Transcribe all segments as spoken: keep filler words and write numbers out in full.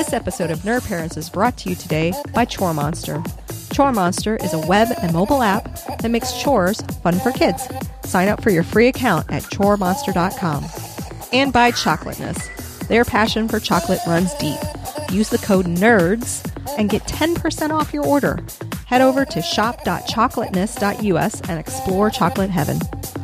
This episode of Nerd Parents is brought to you today by Chore Monster. Chore Monster is a web and mobile app that makes chores fun for kids. Sign up for your free account at chore monster dot com. And by Chocolateness. Their passion for chocolate runs deep. Use the code NERDS and get ten percent off your order. Head over to shop dot chocolateness dot u s and explore chocolate heaven.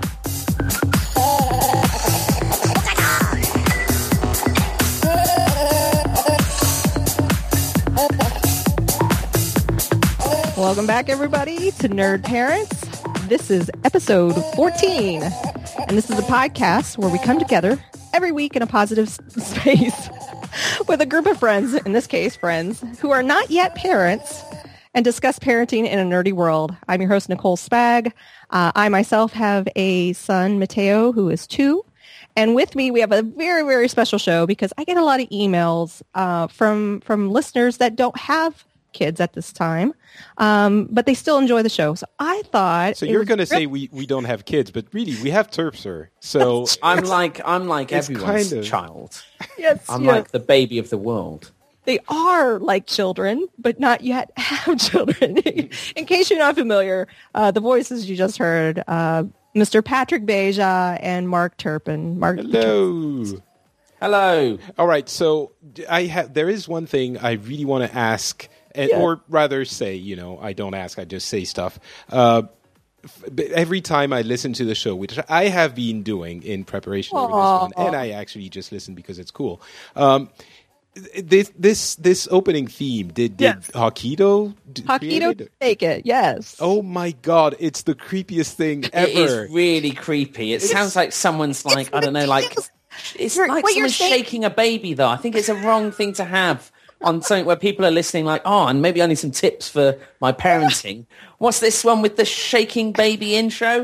Welcome back, everybody, to Nerd Parents. This is episode fourteen, and this is a podcast where we come together every week in a positive s- space with a group of friends, in this case, friends, who are not yet parents, and discuss parenting in a nerdy world. I'm your host, Nicole Spag. Uh, I myself have a son, Mateo, who is two. And with me, we have a very, very special show because I get a lot of emails uh, from from listeners that don't have kids at this time, um, but they still enjoy the show. So I thought... So you're going to say we, we don't have kids, but really, we have Terpster. So I'm like I'm like It's everyone's kind of- child. Yes, I'm yes. like the baby of the world. They are like children, but not yet have children. In case you're not familiar, uh, the voices you just heard, uh, Mister Patrick Beja and Mark Turpin. Mark hello. Hello. All right. So I have. There is one thing I really want to ask, and, Yeah. or rather say, you know, I don't ask. I just say stuff. Uh, f- every time I listen to the show, which I have been doing in preparation for this one, and I actually just listen because it's cool. Um, this this this opening theme did did Yes. Hokkaido d- Hokkaido create it? take it, yes. Oh my God! It's the creepiest thing It ever. is really creepy. It sounds like someone's like I don't know, like ridiculous. it's You're- like what you're someone's saying- shaking a baby. Though I think it's a wrong thing to have on something where people are listening. Like, oh, and maybe I need some tips for my parenting. What's this one with the shaking baby intro?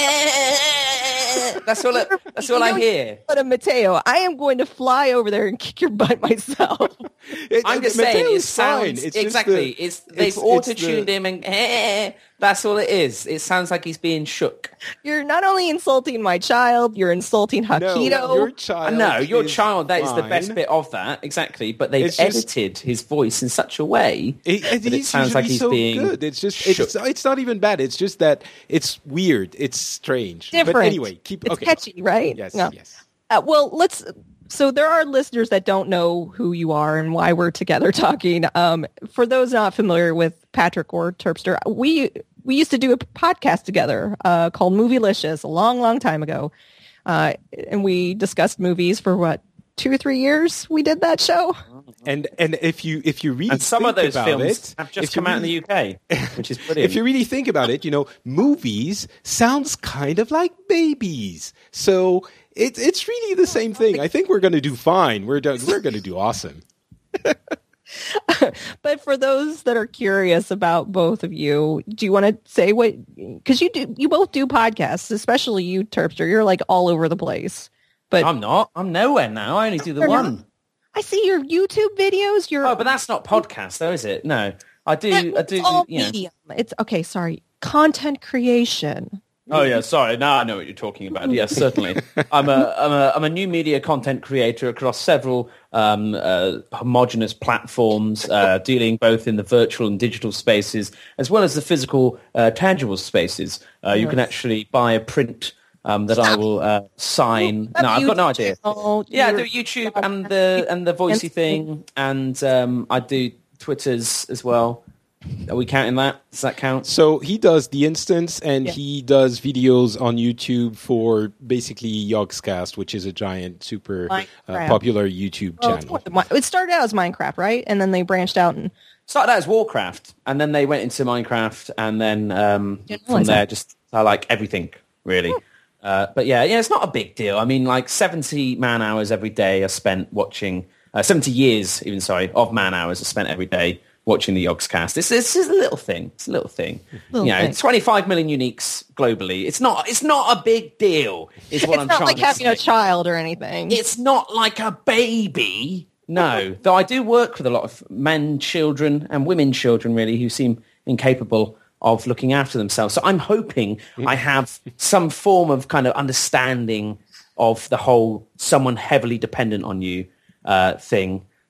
That's all. I, that's all You I know, hear. But a Mateo, I am going to fly over there and kick your butt myself. It- I'm just Mateo saying, it is fine. sounds It's just exactly. the- it's they've it's- it's auto-tuned the- him, and eh, that's all it is. It sounds like he's being shook. You're not only insulting my child, you're insulting No, Hokkaido. your I child. know your is child. That is the fine. best bit of that, exactly. But they've It's just- edited his voice in such a way It, it, that it he's sounds like usually he's so being good. It's just it's, shook. it's not even bad. It's just that it's weird. It's strange. Different. But anyway, keep It's okay. catchy, right? Yes, No. yes. Uh, well, let's. So there are listeners that don't know who you are and why we're together talking. Um, for those not familiar with Patrick or Terpster, we we used to do a podcast together uh, called Movielicious a long, long time ago, uh, and we discussed movies for what two or three years. We did that show. And and if you if you really and some think of those about films it, have just if you come out in the really- U K, which is brilliant. If you really think about it, you know, movies sounds kind of like babies. So it, it's really the same thing. I think we're going to do fine. We're do, we're going to do awesome. But for those that are curious about both of you, do you want to say what? Because you do, you both do podcasts, especially you, Terpster. You're like all over the place. But I'm not. I'm nowhere now. I only do the You're one. not. I see your YouTube videos. Your Oh, but that's not podcast, though, is it? No, I do. I it's do. all You know. medium. It's okay. Sorry, content creation. Oh yeah, sorry. Now I know what you're talking about. Yes, certainly. I'm a I'm a I'm a new media content creator across several um, uh, homogenous platforms, uh, dealing both in the virtual and digital spaces as well as the physical, uh, tangible spaces. Uh, you can actually buy a print um, that I will uh, sign. Have No, I've got no YouTube idea. channel, Yeah, I your- do YouTube and the and the voicey thing, and um, I do Twitters as well. Are we counting that? Does that count? So he does the instance, and Yeah. he does videos on YouTube for basically Yogscast, which is a giant, super uh, Minecraft. popular YouTube Well, it's channel. more than Mi- it started out as Minecraft, right? And then they branched out and Started out as Warcraft, and then they went into Minecraft, and then um, Didn't from realize there, that. just I like everything really. Uh, but yeah, yeah, it's not a big deal. I mean, like seventy man hours every day are spent watching. Uh, seventy years, even sorry, of man hours are spent every day watching the Yogscast. It's it's just a little thing. It's a little thing. Little you know, thing. twenty-five million uniques globally. It's not. It's not a big deal. Is what it's I'm not trying like to having say. a child or anything. It's not like a baby. No, though I do work with a lot of men, children, and women children, really, who seem incapable of looking after themselves. So I'm hoping I have some form of kind of understanding of the whole someone heavily dependent on you uh, thing.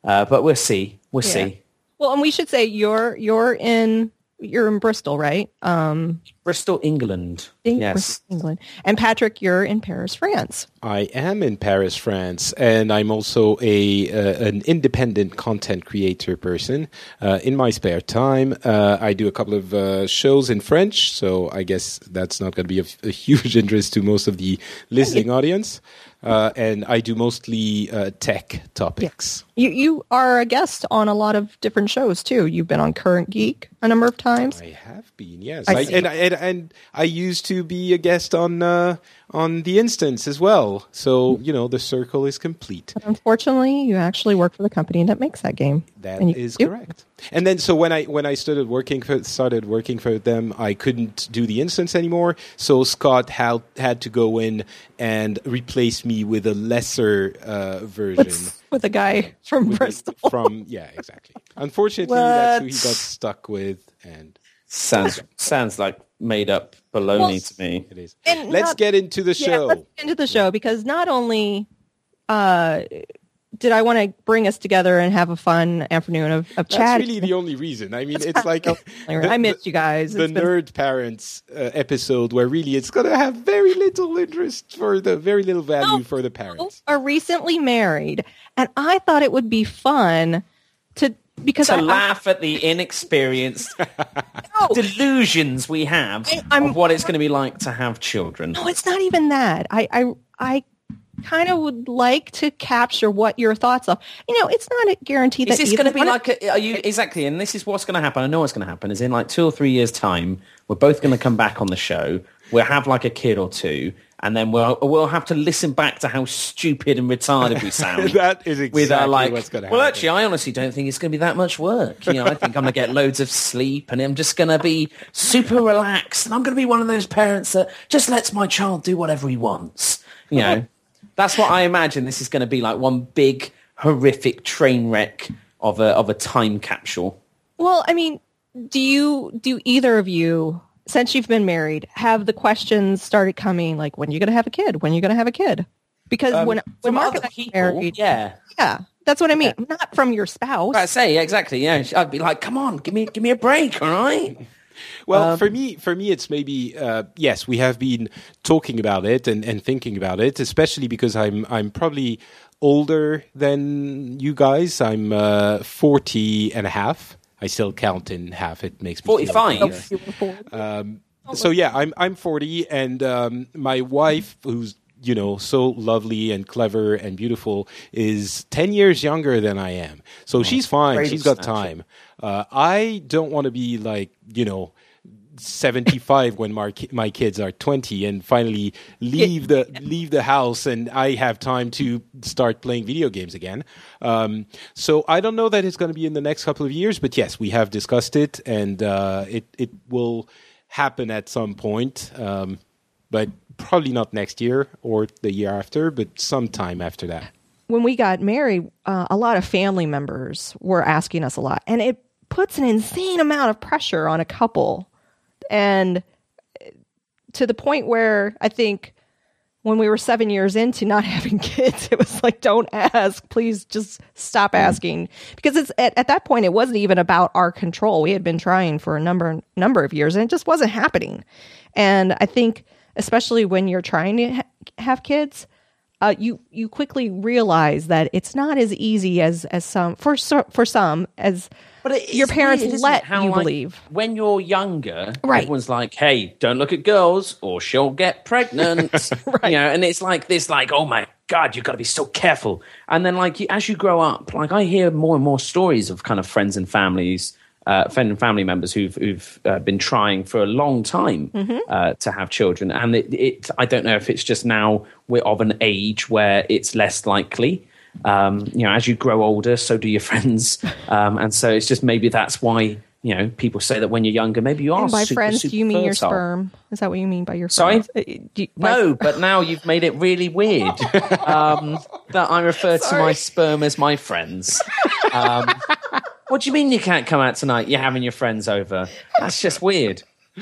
Uh, but we'll see. We'll Yeah. see. Well, and we should say you're you're in you're in Bristol, right? Um, Bristol, England. in Yes. Bristol, England. And Patrick, you're in Paris, France. I am in Paris, France, and I'm also a uh, an independent content creator person. Uh, in my spare time, uh, I do a couple of uh, shows in French, so I guess that's not going to be of a huge interest to most of the listening audience. Uh, and I do mostly uh, tech topics. You you are a guest on a lot of different shows too. You've been on Current Geek a number of times. I have been, yes, I I, see. and, and and I used to be a guest on uh, on The Instance as well. So you know the circle is complete. But unfortunately, you actually work for the company that makes that game. That And you- is you- correct. And then, so when I when I started working for started working for them, I couldn't do The Instance anymore. So Scott had had to go in and replace me with a lesser uh, version. With, with a guy from With Bristol. the- from yeah, exactly. Unfortunately, that's who he got stuck with, and Sounds sounds like made up baloney Well, to me. it is. And Let's not- get into the Yeah, show. let's get into the show because not only uh, did I want to bring us together and have a fun afternoon of, of That's chat. really the only reason. I mean, it's like I missed you guys. The It's been- Nerd Parents uh, episode, where really it's going to have very little interest for the very little value No, for the parents. are recently married, and I thought it would be fun to because To I, laugh at the inexperienced I, no, delusions we have I- I'm- of what it's going to be like to have children. no, it's not even that. I I I kind of would like to capture what your thoughts are. You know, it's not a guarantee that Is this either going to be one of- like, a, are you exactly? And this is what's going to happen. I know what's going to happen. Is in like two or three years' time, we're both going to come back on the show. We'll have like a kid or two, and then we'll we'll have to listen back to how stupid and retarded we sound. That is exactly with our like, what's going to well, happen. actually, I honestly don't think it's going to be that much work. You know, I think I'm going to get loads of sleep, and I'm just going to be super relaxed, and I'm going to be one of those parents that just lets my child do whatever he wants. You know, that's what I imagine. This is going to be like one big horrific train wreck of a of a time capsule. Well, I mean, do you do either of you, since you've been married, have the questions started coming like, when are you going to have a kid? When are you going to have a kid? Because Um, when when from Mark other and I people, got married, yeah. yeah, that's what I mean. Not from your spouse. I say, yeah, exactly. Yeah, I'd be like, "Come on, give me, give me a break, all right?" Well, Um, for me, for me, it's maybe uh, yes. We have been talking about it and, and thinking about it, especially because I'm I'm probably older than you guys. I'm uh, forty and a half. I still count in half. It makes me feel forty-five. older. Um, so yeah, I'm I'm forty, and um, my wife, who's you know so lovely and clever and beautiful, is ten years younger than I am. So she's fine. Great She's got extension. time. Uh, I don't want to be like you know. seventy-five when my ki- my kids are twenty and finally leave the leave the house and I have time to start playing video games again. Um, so I don't know that it's going to be in the next couple of years, but yes, we have discussed it and uh, it it will happen at some point, um, but probably not next year or the year after, but sometime after that. When we got married, uh, a lot of family members were asking us a lot, and it puts an insane amount of pressure on a couple. And to the point where I think when we were seven years into not having kids, it was like, don't ask, please just stop asking. Because it's at, at that point, it wasn't even about our control. We had been trying for a number, number of years and it just wasn't happening. And I think, especially when you're trying to ha- have kids, uh, you, you quickly realize that it's not as easy as, as some, for, so- for some, as But it, your it's parents weird, isn't let it, how, you like, believe. When you're younger, Right. everyone's like, "Hey, don't look at girls, or she'll get pregnant." Right. You know, and it's like this, like, "Oh my God, you've got to be so careful." And then, like, you, as you grow up, like, I hear more and more stories of kind of friends and families, uh, friend and family members who've who've uh, been trying for a long time Mm-hmm. uh, to have children, and it, it, I don't know if it's just now we're of an age where it's less likely. Um, you know, as you grow older, so do your friends, um, and so it's just maybe that's why you know people say that when you're younger, maybe you are. And by super, friends, super do you mean your fertile. sperm? Is that what you mean by your Sorry? friends? Uh, do you- by- No, but now you've made it really weird um, that I refer to my sperm as my friends. Um, what do you mean you can't come out tonight? You're having your friends over. That's just weird.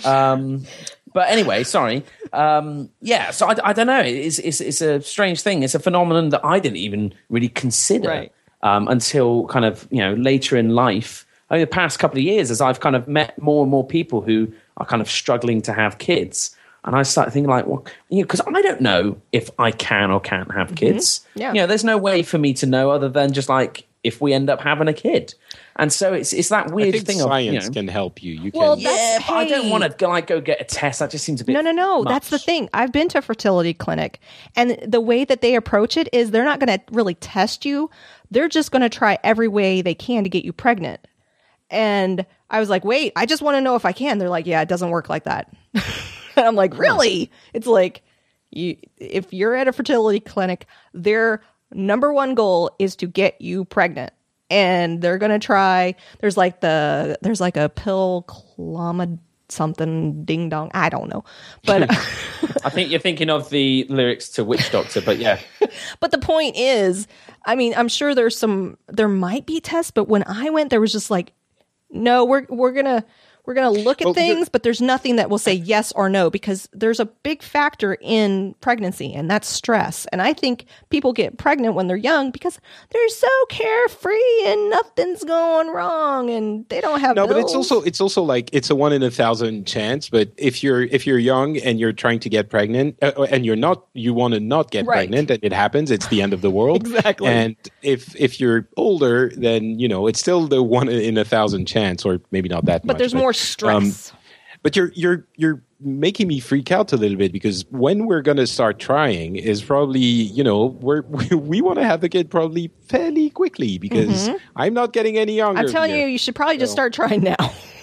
Um, but anyway, sorry. Um, yeah, so I, I don't know. It's, it's, it's a strange thing. It's a phenomenon that I didn't even really consider. Right. um, until kind of, you know, later in life. Over the past couple of years, as I've kind of met more and more people who are kind of struggling to have kids, and I start thinking like, well, you know, because I don't know if I can or can't have kids. Mm-hmm. Yeah. You know, there's no way for me to know other than just like if we end up having a kid. And so it's it's that weird I think thing science of, you know, can help you. You Well, can. that's- yeah, but I don't hey. want to go, like go get a test. That just seems a bit No, no, no. much. That's the thing. I've been to a fertility clinic, and the way that they approach it is they're not going to really test you. They're just going to try every way they can to get you pregnant. And I was like, wait, I just want to know if I can. They're like, yeah, it doesn't work like that. And I'm like, really? It's like, you, if you're at a fertility clinic, their number one goal is to get you pregnant. And they're going to try, there's like the, there's like a pill, clomid, something, ding dong. I don't know. But I think you're thinking of the lyrics to Witch Doctor, but yeah. But the point is, I mean, I'm sure there's some, there might be tests, but when I went, there was just like, no, we're we're gonna we're gonna look at Well, things, but there's nothing that will say yes or no, because there's a big factor in pregnancy, and that's stress. And I think people get pregnant when they're young because they're so carefree and nothing's going wrong, and they don't have No, but it's bills. also it's also like it's a one in a thousand chance. But if you're if you're young and you're trying to get pregnant uh, and you're not, you want to not get Right. pregnant, and it happens, it's the end of the world. Exactly. And if if you're older, then you know it's still the one in a thousand chance, or maybe not that much. but there's more stress. But you're you're you're making me freak out a little bit, because when we're going to start trying is probably, you know, we're, we we want to have the kid probably fairly quickly, because I'm not getting any younger. I'm telling here. you, you should probably just So- start trying now.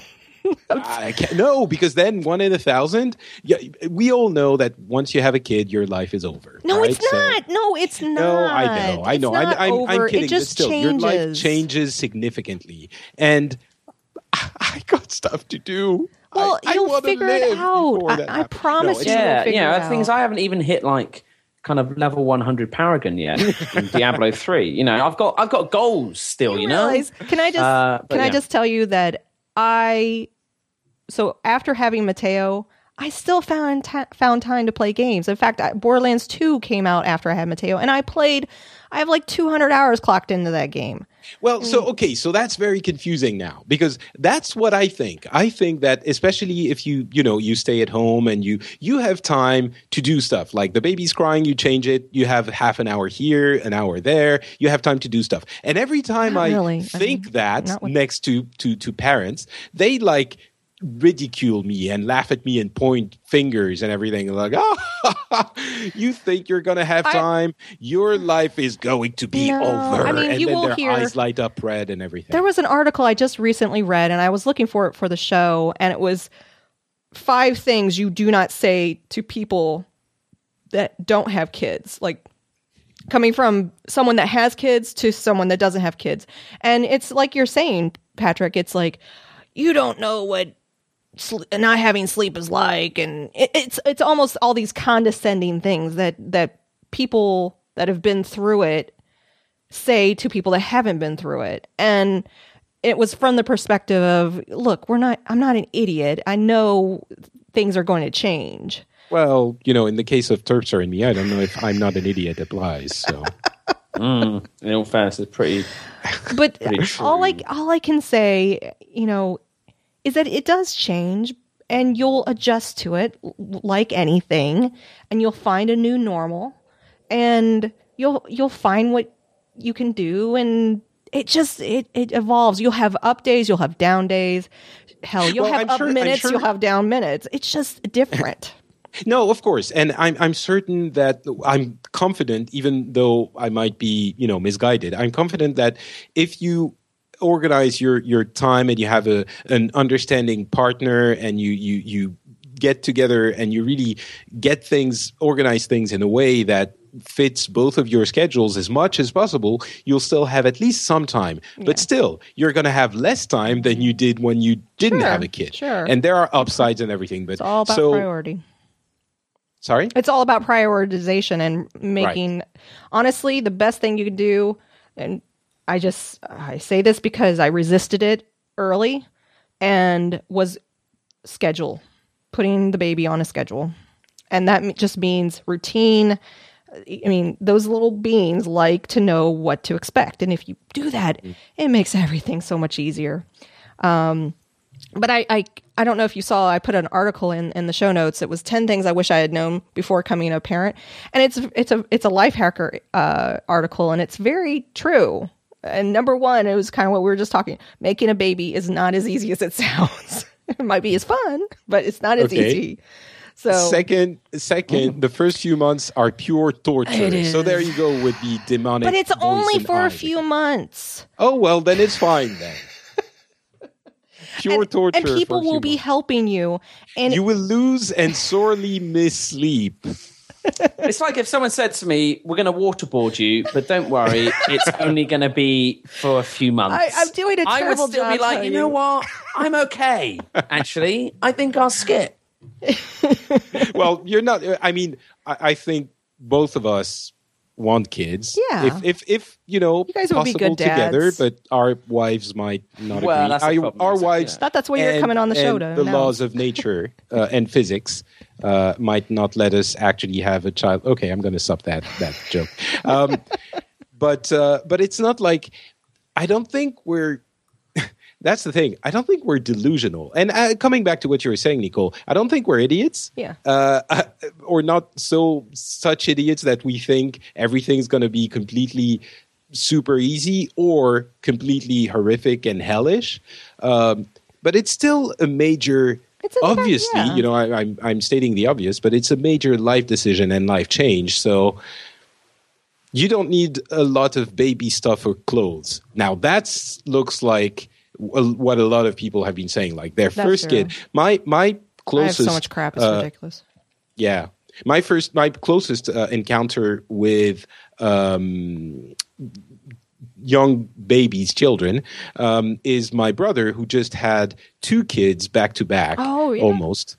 I can't, no, because then one in a thousand. Yeah, we all know that once you have a kid, your life is over. No, right? it's So- not. No, it's not. no, I know, I It's know. I'm, not I'm, over. I'm kidding, It just but still, changes. your life changes significantly, and I got stuff to do. Well, I, I you'll wanna figure it live out. before I- that I happens. promise No, you. it's- will Yeah, figure yeah. it The things out. I haven't even hit like kind of level one hundred Paragon yet in Diablo three. You know, I've got I've got goals still. You, You know, realize- Can I just Uh, but can I yeah. just tell you that I so after having Mateo, I still found ta- found time to play games. In fact, I, Borderlands two came out after I had Mateo, and I played. I have like two hundred hours clocked into that game. Well, so okay, so that's very confusing now, because that's what I think. I think that especially if you, you know, you stay at home and you you have time to do stuff like the baby's crying, you change it, you have half an hour here, an hour there, you have time to do stuff. And every time Not I really. I think mean, that not with- next to to to parents, they like ridicule me and laugh at me and point fingers and everything, like, oh, you think you're gonna have I- time? Your life is going to be No, over. I mean, and you then will their hear- eyes light up red and everything. There was an article I just recently read, and I was looking for it for the show, and it was five things you do not say to people that don't have kids. Like, coming from someone that has kids to someone that doesn't have kids. And it's like you're saying, Patrick, it's like, you don't know what sl- not having sleep is like. And it, it's it's almost all these condescending things that, that people that have been through it say to people that haven't been through it. And it was from the perspective of, look, we're not, I'm not an idiot. I know things are going to change. Well, you know, in the case of Terpster and me, I don't know if I'm not an idiot applies. So Mm, in all fairness, it's pretty. But Pretty all I true. all I can say, you know, is that it does change, and you'll adjust to it l- like anything, and you'll find a new normal, and you'll you'll find what you can do, and it just it it evolves. You'll have up days, you'll have down days. Hell, you'll Well, have I'm up sure- I'm minutes, sure- you'll have down minutes. It's just different. no, of course, and I'm I'm certain that I'm confident, even though I might be, you know, misguided. I'm confident that if you organize your your time and you have a an understanding partner, and you you you get together and you really get things, organize things in a way that fits both of your schedules as much as possible, you'll still have at least some time. But still, you're going to have less time than you did when you didn't Sure, have a kid. sure. And there are upsides and everything. But It's all about so, priority. Sorry? It's all about prioritization and making, honestly, the best thing you can do. And I just, I say this because I resisted it early and was schedule, putting the baby on a schedule. And that m- just means routine, I mean, those little beings like to know what to expect. And if you do that, mm. it makes everything so much easier. Um, but I, I, I don't know if you saw, I put an article in, in the show notes. It was ten things I wish I had known before coming a parent. And it's, it's a, it's a life hacker uh, article, and it's very true. And number one, it was kind of what we were just talking. Making a baby is not as easy as it sounds. It might be as fun, but it's not as okay. easy. So second, second, the first few months are pure torture. So there you go with the demonic. But it's voice only and for eye. a few months. Oh well, then it's fine then. Pure and, torture. And people for a will be months. helping you, and you will lose and sorely miss sleep. It's like if someone said to me, "We're going to waterboard you, but don't worry, it's only going to be for a few months." I, I'm doing a I terrible would still job. be like, you telling know what? I'm okay. Actually, I think I'll skip. Well, you're not. I mean, I, I think both of us want kids. Yeah. If if if you know, you guys would be possible good dads. together, but our wives might not Well, agree. that's the I, problem, our exactly, wives. yeah. Thought that's why you're and- coming on the show and to the announce. laws of nature uh, and physics uh, might not let us actually have a child. Okay, I'm going to stop that that joke. Um, but uh, but it's not like I don't think we're. That's the thing. I don't think we're delusional. And uh, coming back to what you were saying, Nicole, I don't think we're idiots. Yeah. Uh, or not so such idiots that we think everything's going to be completely super easy or completely horrific and hellish. Um, but it's still a major. It's a obviously, yeah. you know, I, I'm I'm stating the obvious, but it's a major life decision and life change. So. You don't need a lot of baby stuff or clothes. Now that looks like what a lot of people have been saying, like their That's first true. kid. My my closest. I have so much crap. It's uh, ridiculous. Yeah, my first, my closest uh, encounter with um, young babies, children, um, is my brother who just had two kids back to back, Oh, yeah. almost,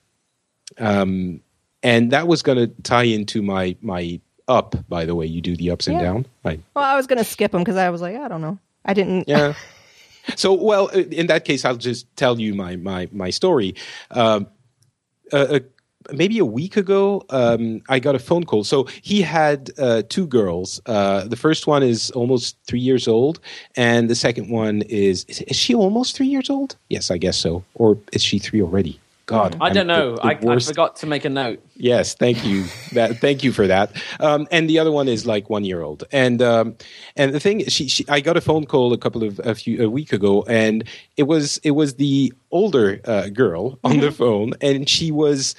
um, and that was going to tie into my my up. By the way, you do the ups and Yeah. down. I, Well, I was going to skip them because I was like, I don't know. I didn't. yeah. So, well, in that case, I'll just tell you my my my story. Um, uh, uh, maybe a week ago, um, I got a phone call. So he had uh, two girls. Uh, the first one is almost three years old, and the second one is, is is she almost three years old? Yes, I guess so. Or is she three already? God, I don't I'm know. the- the I, I worst- forgot to make a note. Yes, thank you. That thank you for that. Um, and the other one is like one year old. And um, and the thing, she, she I got a phone call a couple of a few a week ago, and it was it was the older uh, girl on the phone, and she was.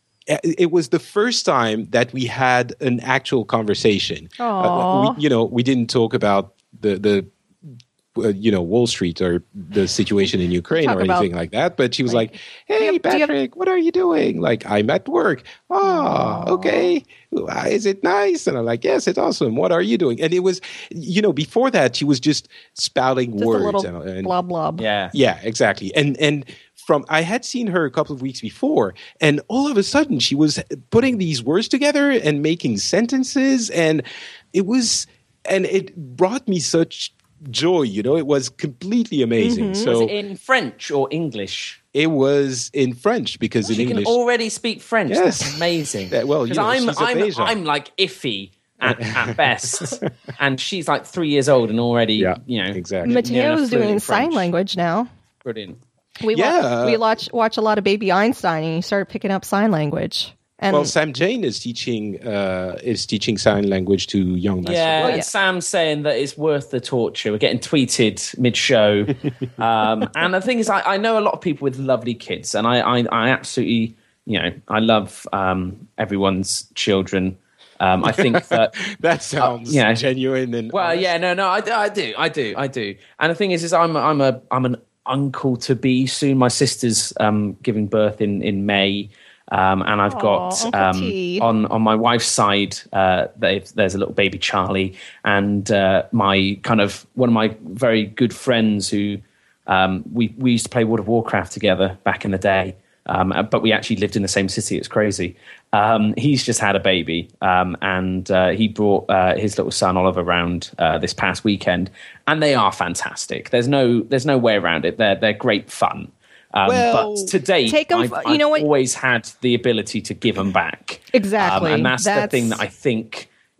It was the first time that we had an actual conversation. Aw. we, you know, we didn't talk about the the. Uh, you know, Wall Street or the situation in Ukraine Talk or about- anything like that. But she was Like, like, hey, you have- do you have- Patrick, what are you doing? Like, I'm at work. Oh, okay. Is it nice? And I'm like, yes, it's awesome. What are you doing? And it was, you know, before that, she was just spouting Just words. a little and, and- blob blob. Yeah. yeah, exactly. And and from I had seen her a couple of weeks before, and all of a sudden she was putting these words together and making sentences, and it was, and it brought me such joy. You know, it was completely amazing. Mm-hmm. So Was it in French or English? it was in French because in She English. can already speak French. Yes. That's amazing. Yeah, well, you 'Cause know, I'm, she's a I'm, Beja. I'm like iffy at, at best, and she's like three years old and already, Yeah, you know, exactly. near enough Mateo's fluent in doing sign French. language now. Brilliant. We Yeah. watch, we watch watch a lot of Baby Einstein, and he started picking up sign language. And Well, Sam Jane is teaching uh, is teaching sign language to young Yeah, basketball. Oh, yeah. and Sam's saying that it's worth the torture. We're getting tweeted mid-show. um, and the thing is, I, I know a lot of people with lovely kids, and I, I, I absolutely, you know, I love um, everyone's children. Um, I think that... That sounds yeah. genuine and Well, honest. yeah, no, no, I, do- I do, I do, I do. And the thing is, is I'm, I'm a, I'm an uncle to be soon. My sister's um, giving birth in in May, um, and I've Aw, got Uncle um, T. on on my wife's side. Uh, they've- there's a little baby Charlie, and uh, my kind of one of my very good friends who um, we we used to play World of Warcraft together back in the day. Um, but we actually lived in the same city. It's crazy. Um, he's just had a baby, um, and uh, he brought uh, his little son Oliver around uh, this past weekend, and they are fantastic. There's no, there's no way around it. They're they're great fun. Um, Well, but to date, take 'em I've, f- you know I've what? always had the ability to give them back. Exactly. Um, and that's, the That's- thing that I think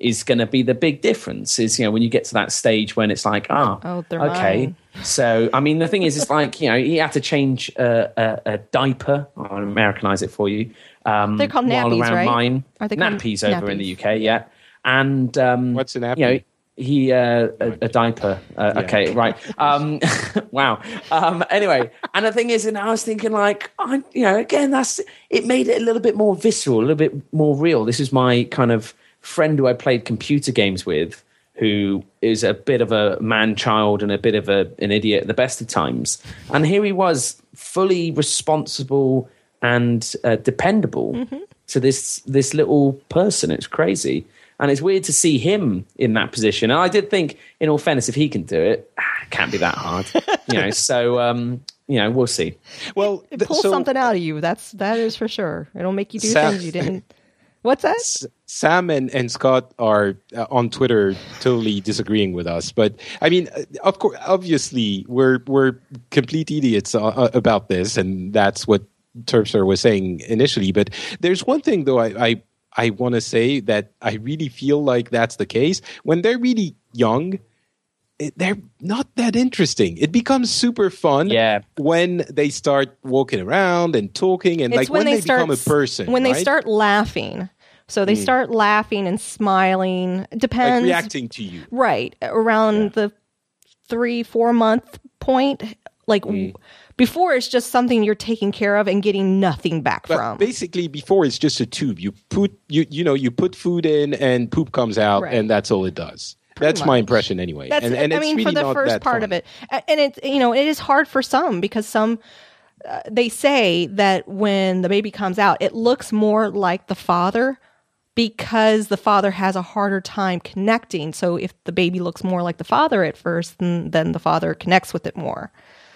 is going to be the big difference. Is, you know, when you get to that stage when it's like, oh, oh they're okay. mine. So, I mean, the thing is, it's like, you know, he had to change uh, a, a diaper. I'll Americanize it for you. Um, They're called nappies, while around right? Mine. Are they nappies called over nappies? in the U K, yeah. And um, What's an nappy? You know, he uh, a, a diaper. Uh, Yeah. Okay, right. Um, wow. Um, anyway, and the thing is, and I was thinking, like, I, you know, again, that's it made it a little bit more visceral, a little bit more real. This is my kind of friend who I played computer games with, who is a bit of a man-child and a bit of a, an idiot at the best of times. And here he was, fully responsible and uh, dependable mm-hmm. to this this little person. It's crazy. And it's weird to see him in that position. And I did think, in all fairness, if he can do it, ah, it can't be that hard. you know, so, um, you know, we'll see. Well, It th- pulls so something out of you. That's, that is for sure. It'll make you do Sam- things you didn't. What's that? S- Sam and, and Scott are uh, on Twitter totally disagreeing with us. But I mean, uh, of course, obviously, we're we're complete idiots uh, uh, about this, and that's what Terpster was saying initially. But there's one thing, though, I I, I want to say that I really feel like that's the case. When they're really young, it, they're not that interesting. It becomes super fun Yeah. when they start walking around and talking, and It's like when, they, start, become a person. When they right? start laughing. So they start laughing and smiling. It depends. like reacting to you. Right. Around Yeah. the three, four month point. Like w- before, it's just something you're taking care of and getting nothing back But from. basically, before it's just a tube. You put you you know you put food in and poop comes out, Right. and that's all it does. Pretty that's my much. impression anyway. That's, and, and I it's mean, really for the not first that part fun. of it, A- and it's you know it is hard for some because some uh, they say that when the baby comes out, it looks more like the father because the father has a harder time connecting. So if the baby looks more like the father at first, then, then the father connects with it more.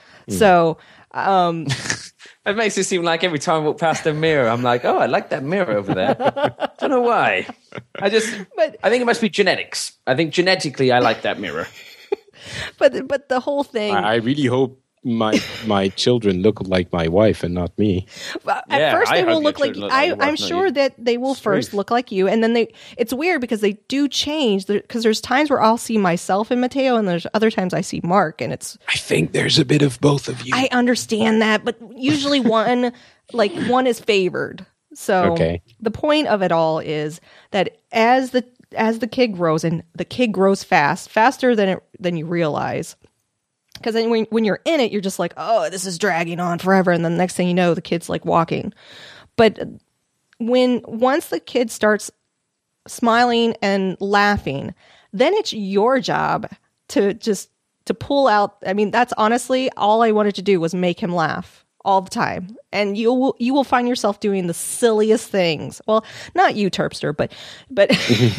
So. Um, It makes it seem like every time I walk past a mirror, I'm like, oh, I like that mirror over there. Don't know why. I just, But- I think it must be genetics. I think genetically, I like that mirror. but but the whole thing. I, I really hope my my children look like my wife and not me. At Yeah, first, I they hope will your look like, children look like I. your wife, I'm not sure you. that they will first Straight. look like you, and then they. It's weird because they do change. Because there's times where I'll see myself in Mateo, and there's other times I see Mark, and it's. I think there's a bit of both of you. I understand that, but usually one, like one is favored. So Okay. the point of it all is that as the as the kid grows, and the kid grows fast, faster than it than you realize. Because then when, when you're in it, you're just like, oh, this is dragging on forever. And then the next thing you know, the kid's like walking. But when once the kid starts smiling and laughing, then it's your job to just to pull out. I mean, that's honestly all I wanted to do was make him laugh all the time. And you will you will find yourself doing the silliest things. Well, not you, Terpster, but but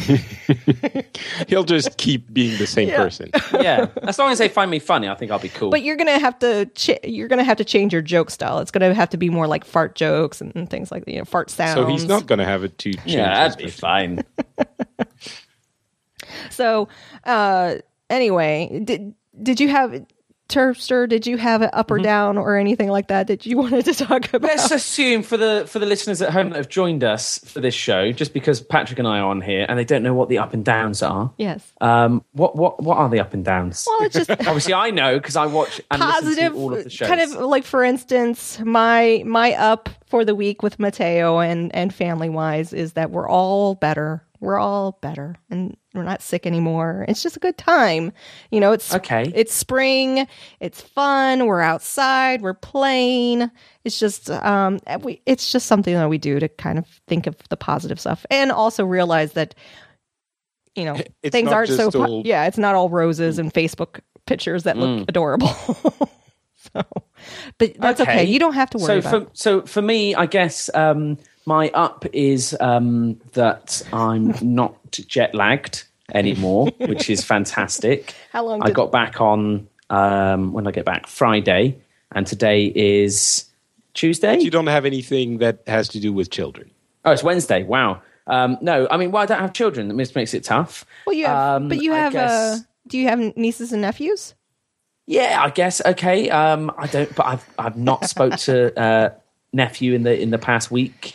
He'll just keep being the same person. Yeah. As long as they find me funny, I think I'll be cool. But you're gonna have to ch- you're gonna have to change your joke style. It's gonna have to be more like fart jokes and, and things like that, you know, fart sounds. So he's not going to have it to change. yeah, his that'd be person. fine. So uh, anyway, did did you have Terpster? Did you have it up or down or anything like that that you wanted to talk about? Let's assume for the for the listeners at home that have joined us for this show, just because Patrick and I are on here and they don't know what the up and downs are. Yes. Um, what what what are the up and downs? Well, it's just Obviously, I know because I watch and positive, listen to all of the shows. kind of like, for instance, my my up for the week with Mateo and and family wise is that we're all better. We're all better, and we're not sick anymore. It's just a good time, you know. It's Okay. It's spring. It's fun. We're outside. We're playing. It's just um, we. It's just something that we do to kind of think of the positive stuff, and also realize that, you know, It's things not aren't so. just po- all- yeah, it's not all roses and Facebook pictures that look Mm. adorable. So, but that's okay. Okay. You don't have to worry so about for it. so for me, I guess um, my up is um, that I'm not jet lagged anymore, which is fantastic. How long I did- got back on um, when did I get back Friday, and today is Tuesday. You don't have anything that has to do with children. Oh, it's Wednesday. Wow. Um, no, I mean, well, I don't have children. That just makes it tough. Well, you have, Um, but you I have. Uh, guess- do you have nieces and nephews? Yeah, I guess okay. Um, I don't, but I've I've not spoke to uh, nephew in the in the past week.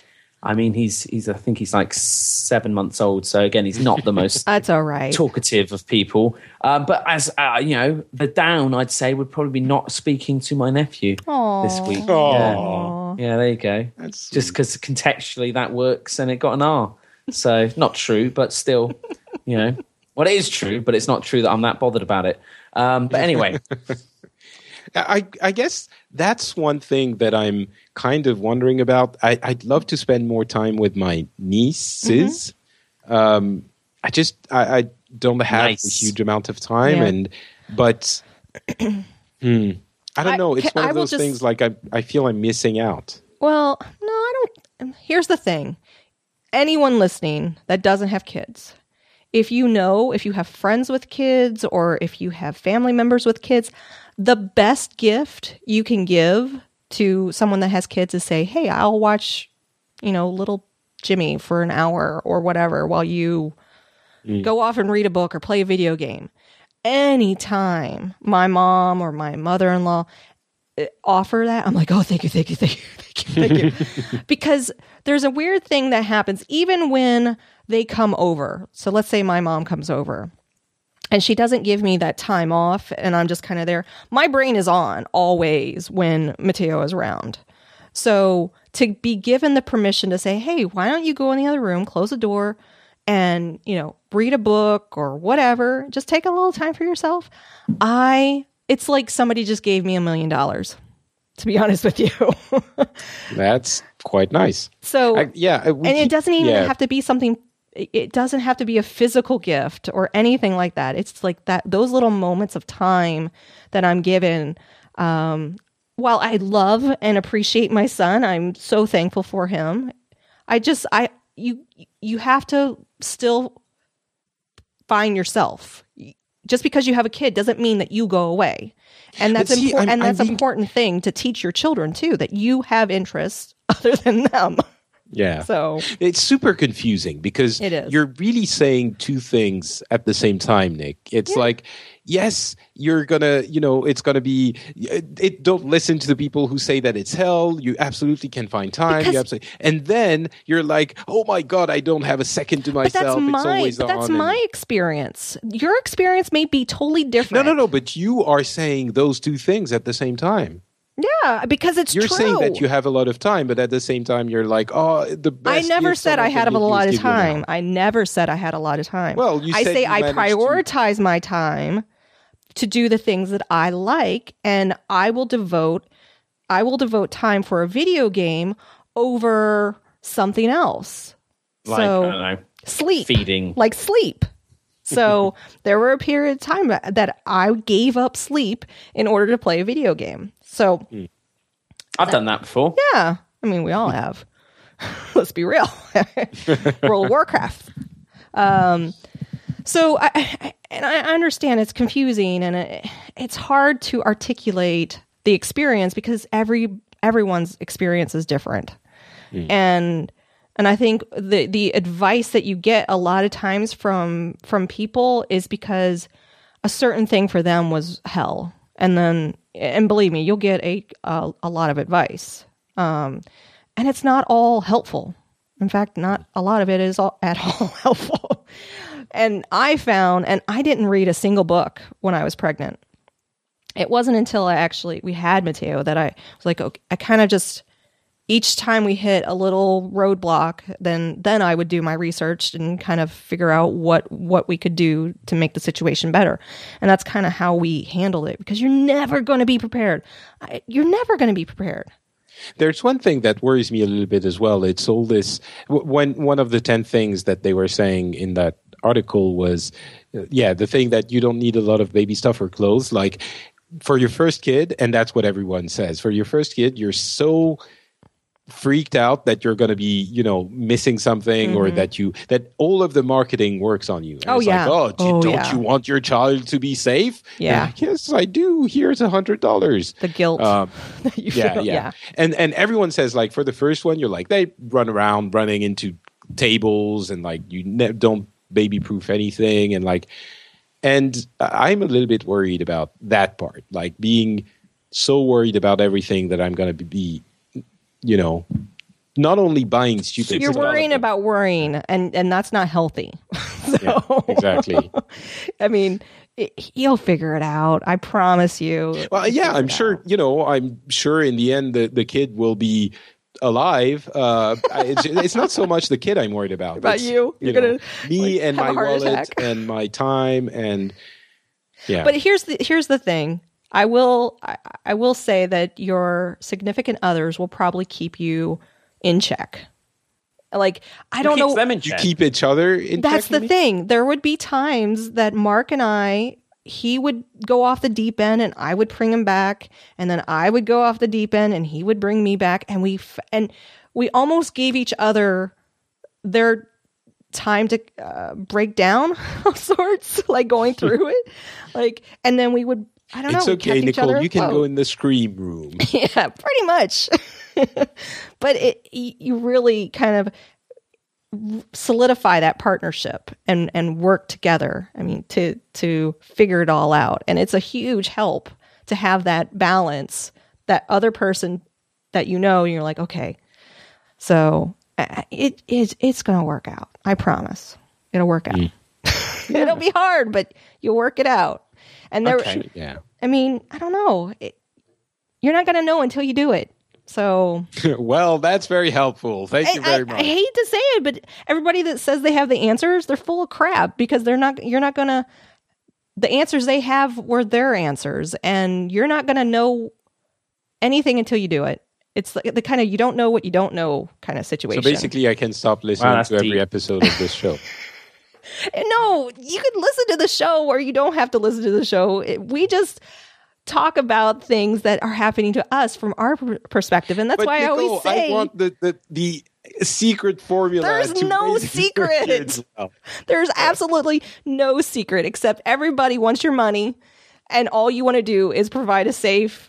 I mean, he's he's I think he's like seven months old. So again, he's not the most That's all right. talkative of people. Uh, but as uh, you know, the down I'd say would probably be not speaking to my nephew Aww. this week. Aww. Yeah. yeah, there you go. That's just because contextually that works, and it got an R. So not true, but still, you know, well, it is true, but it's not true that I'm that bothered about it. Um, but anyway. I, I guess that's one thing that I'm kind of wondering about. I, I'd love to spend more time with my nieces. Mm-hmm. Um, I just I, I don't have nice. a huge amount of time, Yeah. and but hmm, I don't I- know. It's can- one I of will those just- things like I I feel I'm missing out. Well, no, I don't. Here's the thing. Anyone listening that doesn't have kids, if you know, if you have friends with kids or if you have family members with kids, the best gift you can give to someone that has kids is say, hey, I'll watch, you know, little Jimmy for an hour or whatever while you mm. go off and read a book or play a video game. Anytime my mom or my mother-in-law offer that, I'm like, oh, thank you, thank you, thank you, thank you, thank you. Because there's a weird thing that happens even when they come over. So let's say my mom comes over and she doesn't give me that time off and I'm just kind of there. My brain is on always when Matteo is around. So to be given the permission to say, hey, why don't you go in the other room, close the door, and, you know, read a book or whatever, just take a little time for yourself. I, it's like somebody just gave me a million dollars, to be honest with you. That's quite nice. So, I, yeah. and it doesn't even yeah. have to be something, it doesn't have to be a physical gift or anything like that. It's like that, those little moments of time that I'm given. Um, while I love and appreciate my son, I'm so thankful for him. I just, I, you, you have to still find yourself. Just because you have a kid doesn't mean that you go away. And that's see, important. And I'm that's an being... important thing to teach your children too, that you have interests other than them. Yeah. So it's super confusing because it is. You're really saying two things at the same time, Nick. It's yeah. like, yes, you're going to, you know, it's going to be, it, it, don't listen to the people who say that it's hell. You absolutely can find time. Because, you absolutely, and then you're like, oh my God, I don't have a second to myself. But that's my, it's always but that's on my and, experience. Your experience may be totally different. No, no, no. But you are saying those two things at the same time. Yeah, because it's you're true. You're saying that you have a lot of time, but at the same time, you're like, oh, the best. I never said I had a lot of time. Now. I never said I had a lot of time. Well, you I said say you I prioritize to... my time to do the things that I like, and I will devote, I will devote time for a video game over something else. Like, so, I don't know, sleep, feeding, like sleep. So there were a period of time that I gave up sleep in order to play a video game. So I've done that before. Yeah. I mean, we all have. Let's be real. World of Warcraft. Um, so I, I, and I understand it's confusing and it, it's hard to articulate the experience because every everyone's experience is different. Mm. And And I think the the advice that you get a lot of times from from people is because a certain thing for them was hell. And then, and believe me, you'll get a a, a lot of advice. Um, and it's not all helpful. In fact, not a lot of it is all, at all helpful. And I found, and I didn't read a single book when I was pregnant. It wasn't until I actually, we had Matteo that I was like, okay, I kind of just... Each time we hit a little roadblock, then then I would do my research and kind of figure out what, what we could do to make the situation better. And that's kind of how we handled it because you're never going to be prepared. I, you're never going to be prepared. There's one thing that worries me a little bit as well. It's all this, when one of the ten things that they were saying in that article was, uh, yeah, the thing that you don't need a lot of baby stuff or clothes. Like for your first kid, and that's what everyone says, for your first kid, you're so... freaked out that you're going to be, you know, missing something mm-hmm. or that you, that all of the marketing works on you. And oh, it's yeah. like, oh, do, oh, don't yeah. you want your child to be safe? Yeah. Like, yes, I do. Here's a hundred dollars. The guilt. Um, you yeah, feel, yeah. yeah. And, and everyone says like for the first one, you're like, they run around running into tables and like you ne- don't baby proof anything. And like, and I'm a little bit worried about that part, like being so worried about everything that I'm going to be, you know, not only buying stupid You're stuff. worrying about worrying, and, and that's not healthy. So, yeah, exactly. I mean, it, he'll figure it out. I promise you. Well, yeah, I'm sure, out. you know, I'm sure in the end the, the kid will be alive. Uh, it's, it's not so much the kid I'm worried about. About it's, you. You're you going to me like, and my wallet attack. and my time and yeah. But here's the here's the thing. I will I, I will say that your significant others will probably keep you in check. Like I don't know. Them in you check? keep each other in That's check, the maybe? thing. There would be times that Mark and I, he would go off the deep end, and I would bring him back, and then I would go off the deep end, and he would bring me back, and we f- and we almost gave each other their time to uh, break down of sorts, like going through it, like, and then we would. I don't It's know. okay, Nicole. You can afloat. go in the scream room. Yeah, pretty much. But it, you really kind of solidify that partnership and, and work together. I mean, to to figure it all out, and it's a huge help to have that balance. That other person that you know, and you're like, okay, so it is it's going to work out. I promise, it'll work out. Mm. It'll be hard, but you'll work it out. And there, okay, yeah. I mean, I don't know. It, you're not going to know until you do it. So, well, that's very helpful. Thank I, you very I, much. I hate to say it, but everybody that says they have the answers, they're full of crap because they're not. You're not going to. The answers they have were their answers, and you're not going to know anything until you do it. It's the, the kind of you don't know what you don't know kind of situation. So basically, I can stop listening wow, to every deep. episode of this show. No, you could listen to the show or you don't have to listen to the show. It, we just talk about things that are happening to us from our pr- perspective. And that's but why Nicole, I always say... I want the, the, the secret formula. There's to no raise secret. kids. There's absolutely no secret, except everybody wants your money. And all you want to do is provide a safe,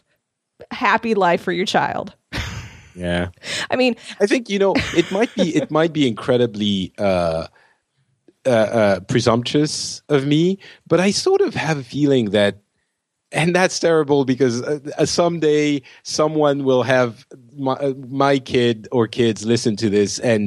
happy life for your child. Yeah. I mean... I think, you know, it might be, it might be incredibly... Uh, Uh, uh, presumptuous of me, but I sort of have a feeling that, and that's terrible because uh, uh, someday someone will have my, uh, my kid or kids listen to this and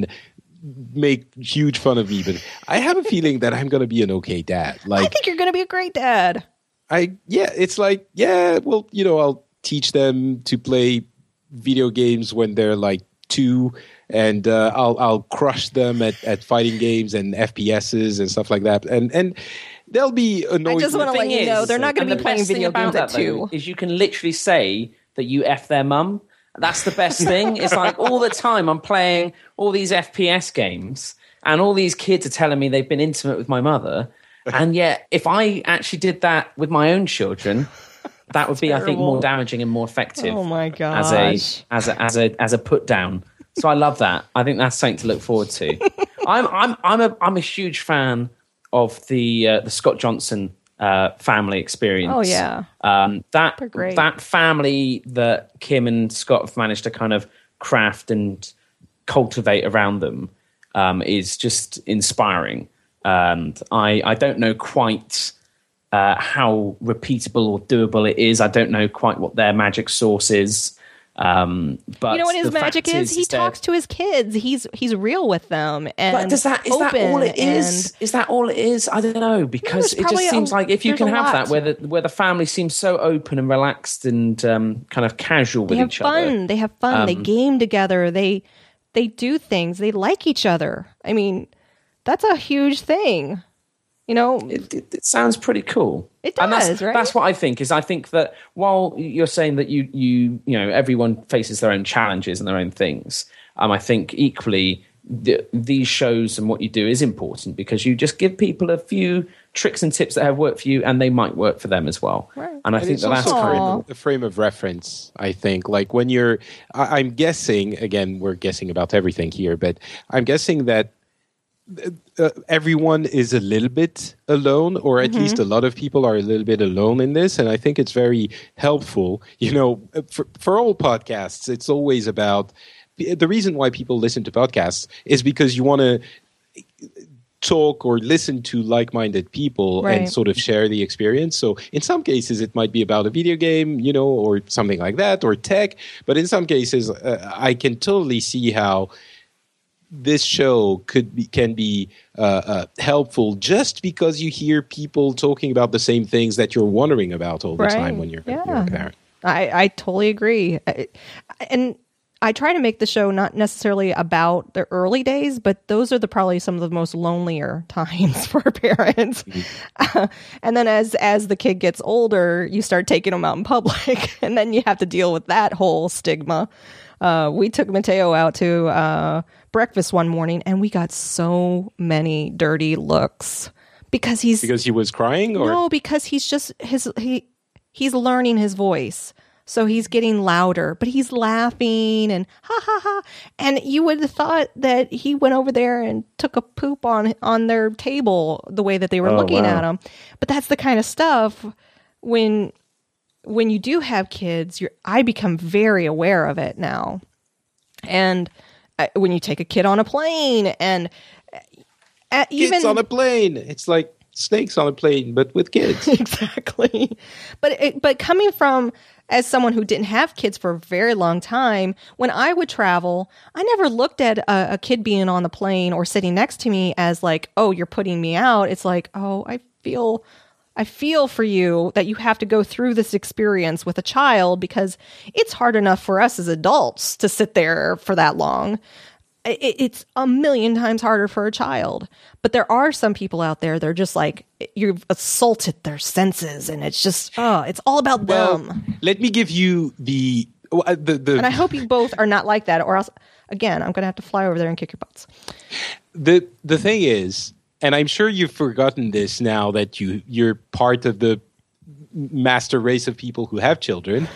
make huge fun of me. But I have a feeling that I'm going to be an okay dad. Like, I think you're going to be a great dad. I yeah, it's like yeah, well, you know, I'll teach them to play video games when they're like two. And uh, I'll I'll crush them at, at fighting games and F P S's and stuff like that, and and they'll be annoyed. I just want to let you know they're not going to be playing video games at two. Is you can literally say that you F their mum. That's the best thing. It's like all the time I'm playing all these F P S games, and all these kids are telling me they've been intimate with my mother, and yet if I actually did that with my own children. That would be, terrible. I think, more damaging and more effective. Oh my gosh! As a as a as a as a put down. So I love that. I think that's something to look forward to. I'm I'm I'm a I'm a huge fan of the uh, the Scott Johnson uh, family experience. Oh yeah, um, that They're great. That family that Kim and Scott have managed to kind of craft and cultivate around them um, is just inspiring. And I I don't know quite. Uh, how repeatable or doable it is. I don't know quite what their magic sauce is. Um, but you know what his magic is? He talks to his kids. He's he's real with them. And but does that is that all it is? Is that all it is? I don't know because it just seems a, like if you can have that where the where the family seems so open and relaxed and um, kind of casual with each other. They have fun. They have fun. Um, they game together. They they do things. They like each other. I mean, that's a huge thing. You know, it, it, it sounds pretty cool. It does, and that's, right? That's what I think. Is I think that while you're saying that you you you know everyone faces their own challenges and their own things, um, I think equally the, these shows and what you do is important because you just give people a few tricks and tips that have worked for you, and they might work for them as well. Right. And I and think it's that that's also a frame of reference. I think, like when you're, I, I'm guessing again, we're guessing about everything here, but I'm guessing that. Uh, everyone is a little bit alone, or at mm-hmm. least a lot of people are a little bit alone in this. And I think it's very helpful. You know, for, for all podcasts, it's always about the reason why people listen to podcasts is because you want to talk or listen to like-minded people Right. and sort of share the experience. So in some cases, it might be about a video game, you know, or something like that, or tech. But in some cases, uh, I can totally see how this show could be can be uh, uh, helpful just because you hear people talking about the same things that you're wondering about all the Right. time when you're, Yeah. you're a parent. I, I totally agree. I, and I try to make the show not necessarily about the early days, but those are the probably some of the most lonelier times for parents. Mm-hmm. Uh, and then as as the kid gets older, you start taking them out in public, and then you have to deal with that whole stigma. Uh, we took Mateo out to uh, breakfast one morning, and we got so many dirty looks because he's Because he was crying, or no, because he's just his he he's learning his voice. So he's getting louder, but he's laughing and ha ha ha. And you would have thought that he went over there and took a poop on on their table the way that they were Oh, looking wow. at him. But that's the kind of stuff when when you do have kids, you're I become very aware of it now. And uh, when you take a kid on a plane and uh, even kids on a plane. It's like snakes on a plane, but with kids. Exactly. But it, but coming from as someone who didn't have kids for a very long time, when I would travel, I never looked at a, a kid being on the plane or sitting next to me as like, oh, you're putting me out. It's like, oh, I feel I feel for you that you have to go through this experience with a child because it's hard enough for us as adults to sit there for that long. It, it's a million times harder for a child. But there are some people out there, they're just like, you've assaulted their senses and it's just, oh, it's all about Well, them. let me give you the uh, the the, And I hope you both are not like that, or else, again, I'm going to have to fly over there and kick your butts. the the thing is, and I'm sure you've forgotten this now that you you're part of the master race of people who have children.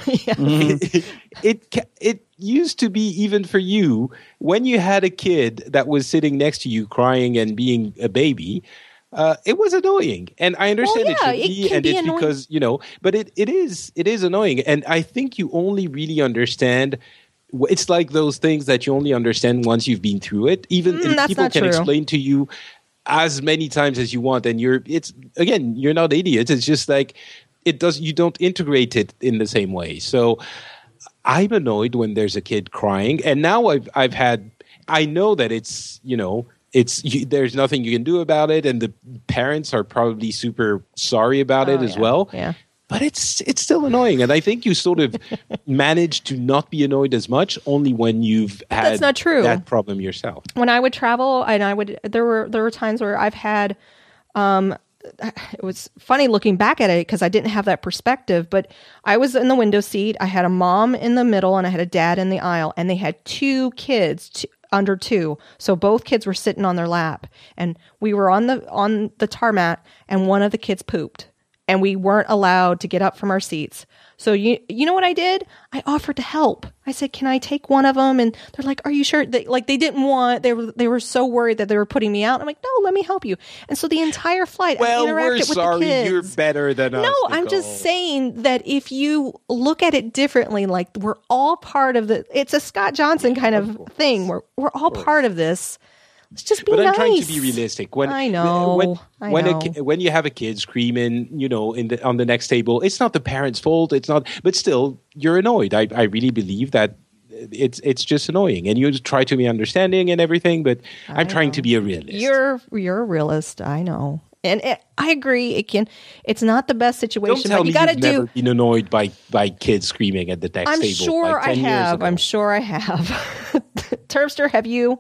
it, it it used to be, even for you, when you had a kid that was sitting next to you crying and being a baby, uh, it was annoying. And I understand Well, yeah, it should it be, can and be it's annoying. because, you know, but it, it is it is annoying. And I think you only really understand. It's like those things that you only understand once you've been through it. Even Mm, if that's people not can true. explain to you as many times as you want, and you're it's again, you're not idiots. It's just like it does you don't integrate it in the same way. So I'm annoyed when there's a kid crying, and now I've I've had I know that it's, you know, it's you, there's nothing you can do about it, and the parents are probably super sorry about it Oh, as yeah. well. Yeah. But it's it's still annoying, and I think you sort of manage to not be annoyed as much only when you've had That's not true. that problem yourself. When I would travel, and I would, there were there were times where I've had, um, it was funny looking back at it because I didn't have that perspective. But I was in the window seat. I had a mom in the middle, and I had a dad in the aisle, and they had two kids. Two, under two, so both kids were sitting on their lap, and we were on the on the tarmac, and one of the kids pooped. And we weren't allowed to get up from our seats. So you you know what I did? I offered to help. I said, "Can I take one of them?" And they're like, "Are you sure?" They, like they didn't want. They were they were so worried that they were putting me out. I'm like, "No, let me help you." And so the entire flight, Well, I interacted we're with sorry, the kids. you're better than us. No, I'm Nicole. just saying that if you look at it differently, like we're all part of the. It's a Scott Johnson kind of, thing. We're we're all part of this. Let's just be But nice. I'm trying to be realistic. When I know, when I when, know. A, ki- when you have a kid screaming, you know, in the on the next table, it's not the parent's fault. It's not, but still, you're annoyed. I, I really believe that it's it's just annoying, and you try to be understanding and everything. But I'm trying to be a realist. You're you're a realist. I know, and it, I agree. It can. It's not the best Don't situation, tell but me you got to you've do. never been annoyed by by kids screaming at the next I'm table. sure like I ten years have. ago. I'm sure I have. Terpster, have you?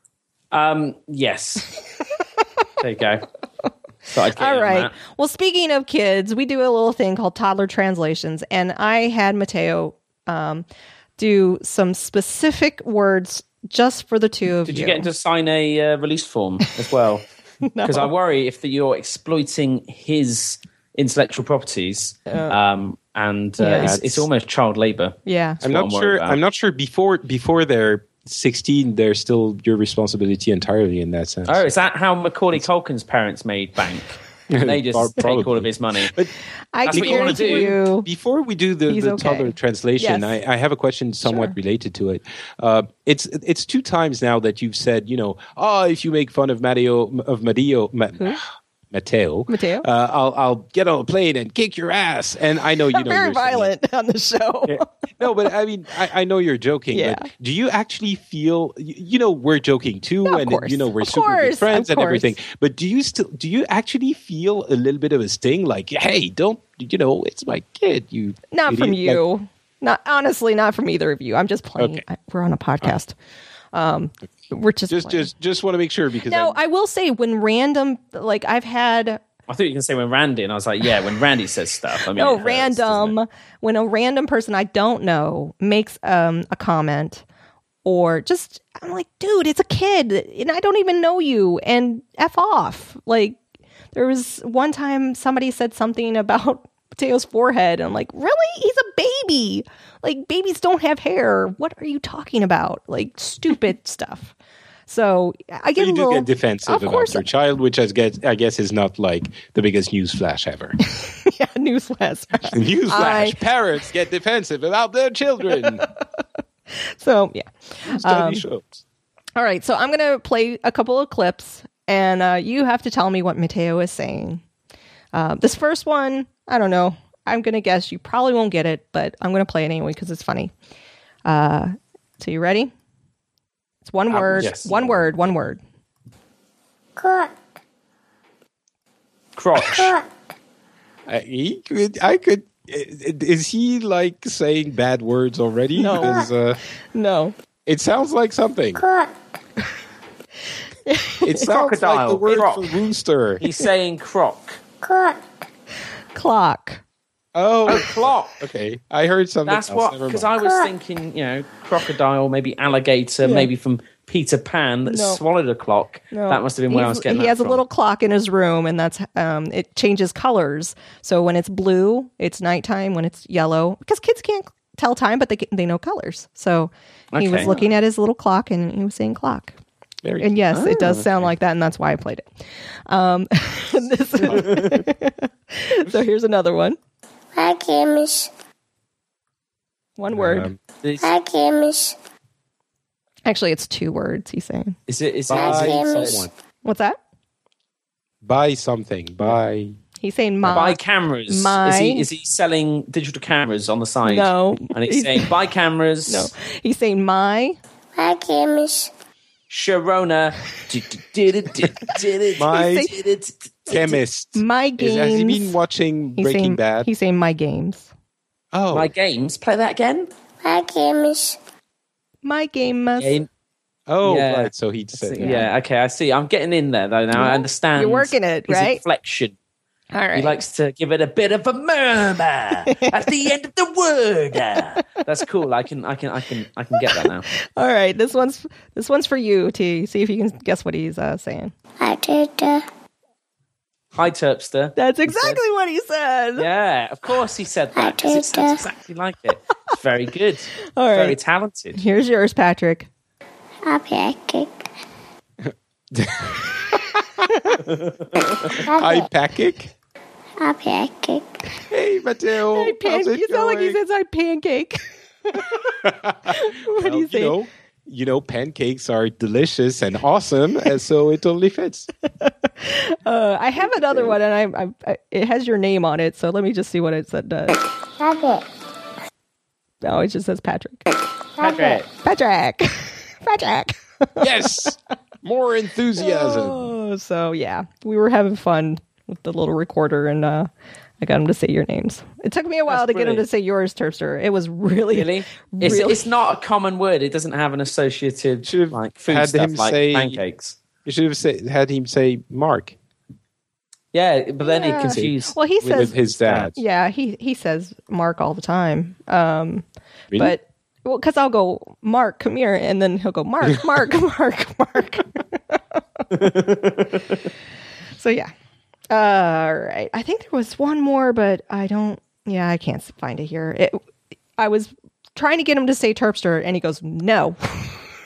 Um, yes. There you go. Started getting All on right. that. Well, speaking of kids, we do a little thing called toddler translations, and I had Mateo um, do some specific words just for the two of Did you. you get him to sign a uh, release form as well? Because I worry if the, you're exploiting his intellectual properties, um, and uh, Yeah. it's, it's almost child labour. Yeah. That's I'm what not worried sure. about. I'm not sure before before they're sixteen, they're still your responsibility entirely in that sense. Oh, is that how Macaulay Culkin's parents made bank? They just take Probably. all of his money. But I That's what you wanna guarantee do. you. before we do the, He's the okay. toddler translation, Yes. I, I have a question somewhat Sure. related to it. Uh, it's it's two times now that you've said, you know, oh, if you make fun of Matteo of Matteo, Ma- Matteo, Matteo? uh, I'll I'll get on a plane and kick your ass. And I know you know Very you're saying it. violent on the show. Yeah. No, but I mean, I, I know you're joking. Yeah. But do you actually feel? You, you know, we're joking too, No, of and course. you know we're Of super course, good friends of and everything. course. But do you still? Do you actually feel a little bit of a sting? Like, hey, don't you know? It's my kid. You Not from idiot. you. Like, Not honestly, not from either of you. I'm just playing. Okay. I- we're on a podcast. Um, we're just just playing. just just want to make sure because Now, I, I will say when random, like I've had I thought you were going to say when Randy, and I was like, yeah, when Randy says stuff. I mean, no it hurts, doesn't random it? when a random person I don't know makes um, a comment or just I'm like, dude, it's a kid and I don't even know you and F off. Like there was one time somebody said something about Mateo's forehead and I'm like, really? He's a baby. Like babies don't have hair. What are you talking about? Like stupid stuff. So I so get you a do little get defensive Of about course. your child, which I guess I guess is not like the biggest news flash ever. yeah, newsflash. News flash: I- parents get defensive about their children. So yeah. Study shows. All right, so I'm going to play a couple of clips, and uh, you have to tell me what Mateo is saying. Uh, this first one, I don't know. I'm going to guess you probably won't get it, but I'm going to play it anyway because it's funny. Uh, so you ready? It's one Uh, word. yes. One word. One word. Crook, Crotch. crook, I, he could. I could. Is he like saying bad words already? No. Because, uh, No. it sounds like something. crook, It sounds like the Crocodile. word Croc. for rooster. He's saying croc. crook, Clock. Oh, Clock. okay. I heard something. That's else. what, Never because mind. I was thinking, you know, crocodile, maybe alligator, Yeah. maybe from Peter Pan that No. swallowed a clock. No. That must have been where I He's- was getting He that has from. a little clock in his room, and that's um, it changes colors. So when it's blue, it's nighttime. When it's yellow, because kids can't tell time, but they can- they know colors. So he was Okay. looking at his little clock, and he was saying clock. Very And yes, it does Oh, sound like that, and that's why I played it. Um, this is- so here's another one. vacuums, One word. Um, Is, vacuums, Actually, it's two words. He's saying. is it? Is it? buy Is it Vacuums. someone. What's that? Buy something. Buy. He's saying my. buy cameras? my- Is he? Is he selling digital cameras on the side? No. And he's saying buy cameras. No, he's saying my. vacuums, Sharona. My He's chemist. My Is, games. has he been watching he's Breaking saying, Bad? He's saying my games. Oh, My games. Play that again. vacuums, My game must. Game. oh, Yeah. right. So he'd say, Yeah. Okay. I see. I'm getting in there though. Now I understand. You're working it, his right? inflection. All right. He likes to give it a bit of a murmur at the end of the word. That's cool. I can, I can, I can, I can get that now. All right. This one's this one's for you, T. See if you can guess what he's uh, saying. I did the Hi, Terpster. That's exactly what he said. Yeah, of course he said that. 'cause it sounds exactly like it. It's very good. All right. Very talented. Here's yours, Patrick. a pancake, Hi, Patrick. a pancake, Hey, Mateo. Hey, pan- How's it you sound like he going? says I pancake. what do you Well, say? You know, you know, pancakes are delicious and awesome, and so it totally fits. Uh, I have another one, and I, I, I it has your name on it. So let me just see what it said does. rabbit, No, it just says Patrick. Patrick. Patrick. Patrick. Yes, more enthusiasm. Oh, so yeah, we were having fun with the little recorder, and uh, I got him to say your names. It took me a while That's to get him to brilliant. say yours, Terpster. It was really, Really? It's, really. it's not a common word. It doesn't have an associated Should've like food had stuff him like say- pancakes. You should have say, had him say Mark Yeah, but then Yeah. he confused. Well, he with says, his dad. yeah, he he says Mark all the time. Um, Really? but well, because I'll go, Mark, come here, and then he'll go, Mark, Mark, Mark, Mark. So yeah. Uh, all right. I think there was one more, but I don't. Yeah, I can't find it here. It, I was trying to get him to say Terpster, and he goes, no.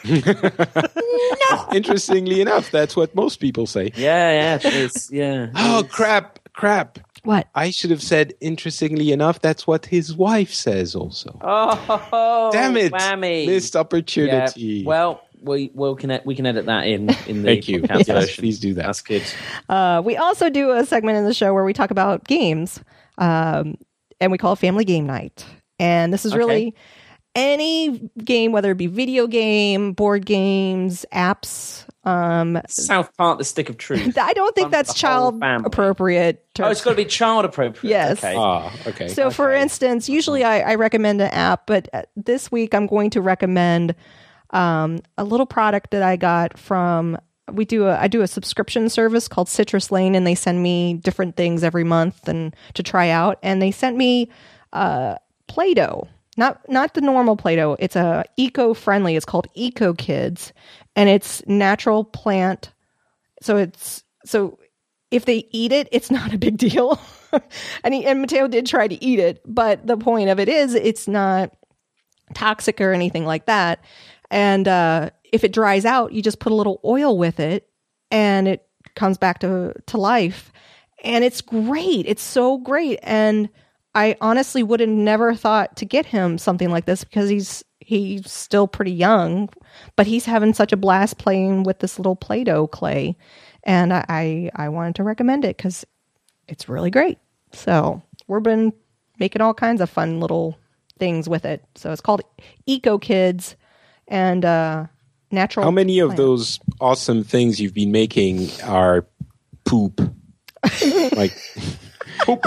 No. Interestingly enough, that's what most people say. Yeah, yeah, it's yeah. Oh, It's- crap, crap. What? I should have said, interestingly enough, that's what his wife says also. Oh, Damn it. whammy. Missed opportunity. Yeah. Well, we we'll can we can edit that in in the Thank you. podcast Yes, version. please do that. That's good. Uh, we also do a segment in the show where we talk about games, um, and we call it Family Game Night. And this is Okay. really any game, whether it be video game, board games, apps. Um, South Park: The Stick of Truth. I don't think Fun for that's the whole child family. appropriate. Oh, it's got to be child appropriate. Yes. Okay. Ah, okay. So, for Okay. instance, usually I, I recommend an app, but uh, this week I'm going to recommend um, a little product that I got from. We do a I do a subscription service called Citrus Lane, and they send me different things every month and to try out. And they sent me uh, Play-Doh, not not the normal Play-Doh. It's a eco-friendly. It's called Eco Kids, and it's natural plant. So it's so. If they eat it, it's not a big deal. and, he, and Mateo did try to eat it, but the point of it is it's not toxic or anything like that. And uh, if it dries out, you just put a little oil with it and it comes back to, to life. And it's great. It's so great. And I honestly would have never thought to get him something like this because he's he's still pretty young, but he's having such a blast playing with this little Play-Doh clay. And I, I, I wanted to recommend it because it's really great. So we've been making all kinds of fun little things with it. So it's called Eco Kids and uh, natural. How many of plant. those awesome things you've been making are poop? like poop.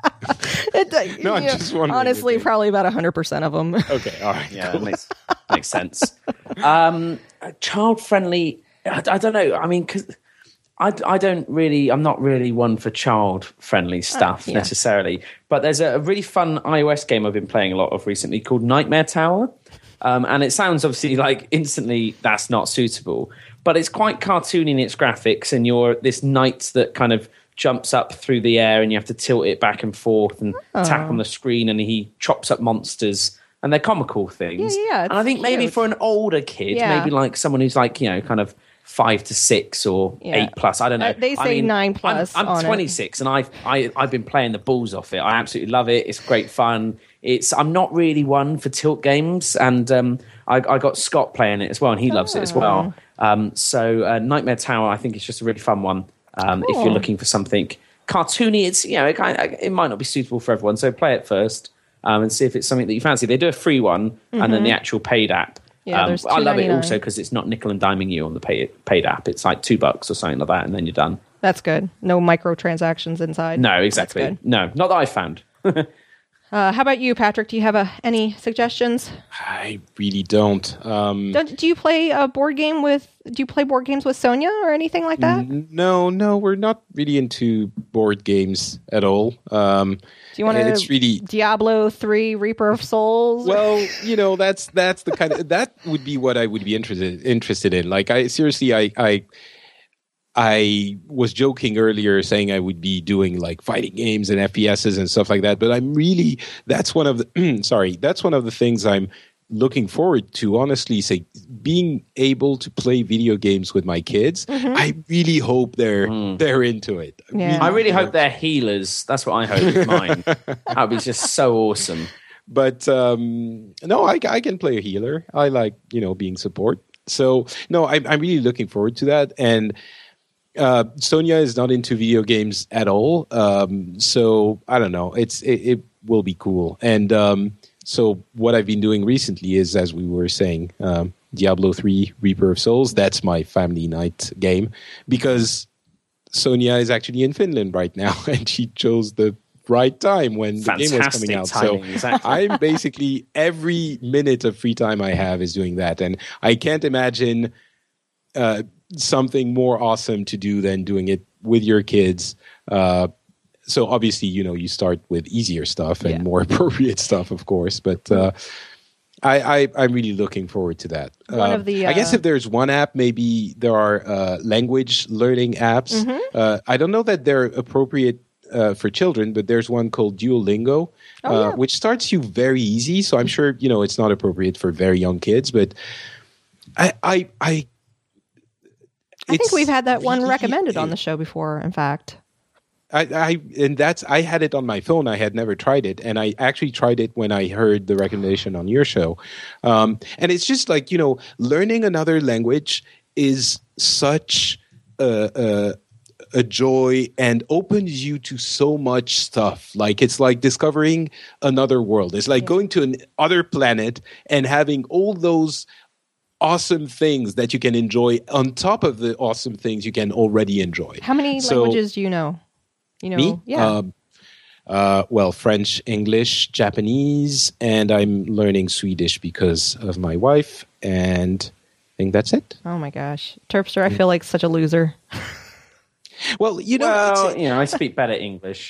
It, No, I'm you know, just wondering honestly, if they- probably about one hundred percent of them. Okay, all right. Yeah, that makes makes sense. Um, child friendly. I, I don't know. I mean, because I, I don't really. I'm not really one for child friendly stuff yeah. necessarily. But there's a, a really fun iOS game I've been playing a lot of recently called Nightmare Tower. Um, and it sounds obviously like instantly that's not suitable, but it's quite cartoony in its graphics. And you're this knight that kind of jumps up through the air, and you have to tilt it back and forth and tap on the screen, and he chops up monsters. And they're comical things. Yeah, yeah, and I think it's maybe cute. for an older kid, Yeah. maybe like someone who's like, you know, kind of five to six or Yeah. eight plus. I don't know. Uh, they I say mean, nine plus I'm, on I'm it. twenty-six and I've, I, I've been playing the balls off it. I absolutely love it. It's great fun. It's I'm not really one for tilt games. And um, I, I got Scott playing it as well, and he loves it as well. Um, so uh, Nightmare Tower, I think it's just a really fun one. Um, If Cool. you're looking for something cartoony, it's, you know, it, kind of, it might not be suitable for everyone. So play it first. Um, and see if it's something that you fancy. They do a free one and then the actual paid app. Yeah, um, there's I love it two ninety-nine. also because it's not nickel and diming you on the paid paid app. It's like two bucks or something like that, and then you're done. That's good. No microtransactions inside. No, exactly. That's good. No, not that I found. Uh, how about you, Patrick? Do you have uh, any suggestions? I really don't. Um, Don't, do you play a board game with? Do you play board games with Sonia or anything like that? no, no, we're not really into board games at all. Um, Do you want to? it's really Diablo three, Reaper of Souls. well, you know, that's that's the kind of that would be what I would be interested interested in. Like, I seriously, I I I was joking earlier saying I would be doing like fighting games and F P S's and stuff like that, but I'm really that's one of the sorry, that's one of the things I'm looking forward to, honestly. Say, being able to play video games with my kids. I really hope they're they're into it. Yeah. I really hope they're healers. That's what I hope with mine. That would be just so awesome. But um, no, I, I can play a healer. I like, you know, being support. So no, I, I'm really looking forward to that. And uh, Sonia is not into video games at all. Um, so I don't know. It's it, it will be cool. And um, so what I've been doing recently is, as we were saying, um, Diablo three, Reaper of Souls. That's my family night game because Sonia is actually in Finland right now, and she chose the right time when the game was coming Fantastic out. timing, so exactly. I'm basically every minute of free time I have is doing that, and I can't imagine uh, something more awesome to do than doing it with your kids. Uh, so obviously, you know, you start with easier stuff and Yeah. more appropriate stuff, of course. But uh, I, I, I'm really looking forward to that. One Uh, of the, I guess uh, if there's one app, maybe there are uh, language learning apps. Mm-hmm. Uh, I don't know that they're appropriate uh, for children, but there's one called Duolingo, Oh, uh, yeah. which starts you very easy. So I'm sure, you know, it's not appropriate for very young kids, but I, I, I, I think we've had that one really, recommended on the show before, in fact. I, I and that's I had it on my phone. I had never tried it, and I actually tried it when I heard the recommendation on your show. Um, and it's just like, you know, learning another language is such a, a, a joy and opens you to so much stuff. Like it's like discovering another world. It's like yeah. going to another planet and having all those awesome things that you can enjoy on top of the awesome things you can already enjoy. How many so, languages do you know? You know, me? Yeah. Um, uh, well, French, English, Japanese, and I'm learning Swedish because of my wife, and I think that's it. Oh my gosh. Terpster, I feel like such a loser. Well, you know, well, it's, you know, I speak better English.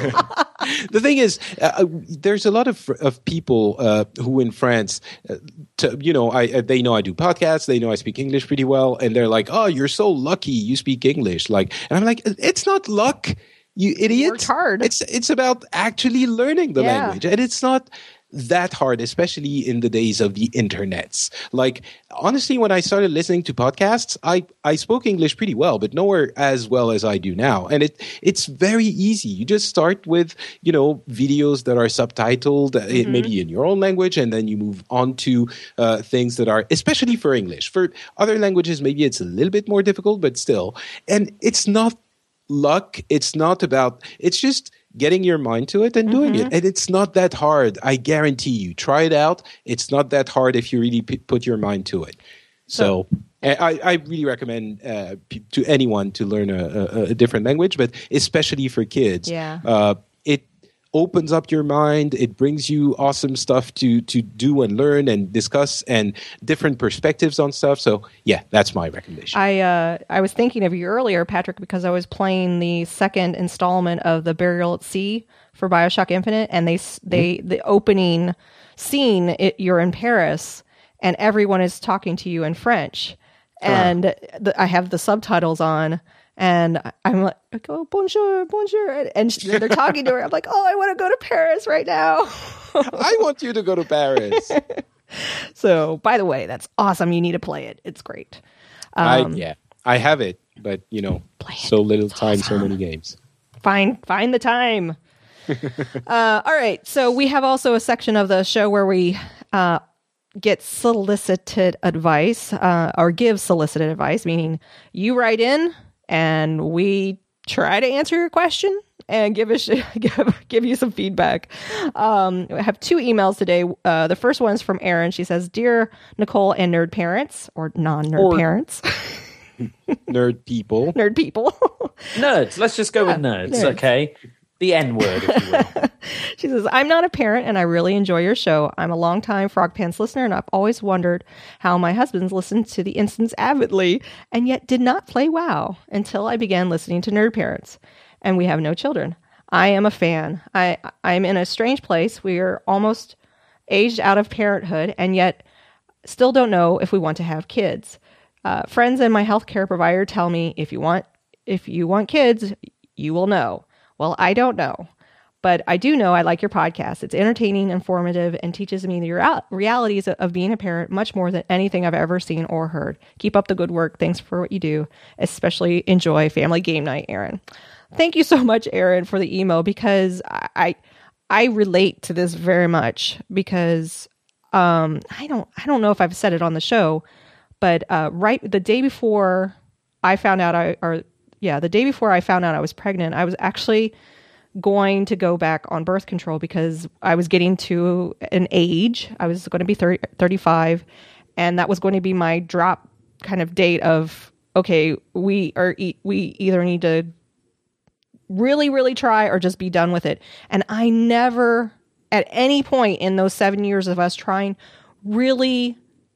The thing is, uh, there's a lot of of people uh, who in France, uh, to, you know, I they know I do podcasts, they know I speak English pretty well, and they're like, "Oh, you're so lucky, you speak English." Like, and I'm like, "It's not luck, you idiot. Worked hard. It's it's about actually learning the Yeah. language, and it's not that hard, especially in the days of the internets. Like, honestly, when I started listening to podcasts, I, I spoke English pretty well, but nowhere as well as I do now. And it it's very easy. You just start with, you know, videos that are subtitled, mm-hmm. uh, maybe in your own language, and then you move on to uh, things that are, especially for English. For other languages, maybe it's a little bit more difficult, but still. And it's not luck. It's not about, it's just getting your mind to it and doing Mm-hmm. it. And it's not that hard. I guarantee you. Try it out. It's not that hard if you really p- put your mind to it. So, so I, I really recommend uh, p- to anyone to learn a, a, a different language, but especially for kids. Yeah. Uh, it opens up your mind. It brings you awesome stuff to to do and learn and discuss and different perspectives on stuff. So yeah, that's my recommendation. I uh, I was thinking of you earlier, Patrick, because I was playing the second installment of the Burial at Sea for BioShock Infinite, and they they mm-hmm. the opening scene, it, you're in Paris, and everyone is talking to you in French, and uh. the, I have the subtitles on. And I'm like, oh, bonjour, bonjour. And they're talking to her. I'm like, oh, I want to go to Paris right now. I want you to go to Paris. So, by the way, that's awesome. You need to play it. It's great. Um, I, yeah, I have it, but, you know, so little it's time, awesome. so many games. Find, find the time. uh, all right. So we have also a section of the show where we uh, get solicited advice uh, or give solicited advice, meaning you write in, and we try to answer your question and give us give, give you some feedback. Um, I have two emails today. Uh, the first one's from Erin. She says, "Dear Nicole and nerd parents or non-nerd Or parents, nerd people, nerd people, nerds. Let's just go Yeah, with nerds, nerds. okay? The N word, if you will." She says, "I'm not a parent and I really enjoy your show. I'm a longtime Frog Pants listener and I've always wondered how my husband's listened to the instance avidly and yet did not play WoW until I began listening to Nerd Parents. And we have no children. I am a fan. I, I'm in a strange place. We are almost aged out of parenthood and yet still don't know if we want to have kids. Uh, friends and my healthcare provider tell me if you want if you want kids, you will know. Well, I don't know. But I do know I like your podcast. It's entertaining, informative, and teaches me the real- realities of being a parent much more than anything I've ever seen or heard. Keep up the good work. Thanks for what you do. Especially enjoy Family Game Night, Erin." Thank you so much, Erin, for the email, because I I relate to this very much because um, I don't I don't know if I've said it on the show, but uh, right the day before I found out I or yeah the day before I found out I was pregnant, I was actually going to go back on birth control because I was getting to an age. I was going to be thirty, thirty-five, and that was going to be my drop kind of date of, okay, we are we either need to really, really try or just be done with it. And I never, at any point in those seven years of us trying, really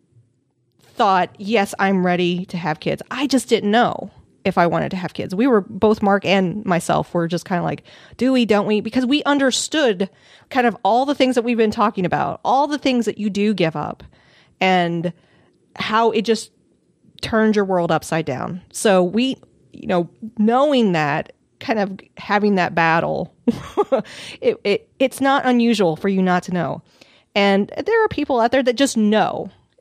thought, yes, I'm ready to have kids. I just didn't know if I wanted to have kids. We were both, Mark and myself, were just kind of like, do we, don't we? Because we understood kind of all the things that we've been talking about, all the things that you do give up and how it just turned your world upside down. So we, you know, knowing that, kind of having that battle, it, it it's not unusual for you not to know. And there are people out there that just know.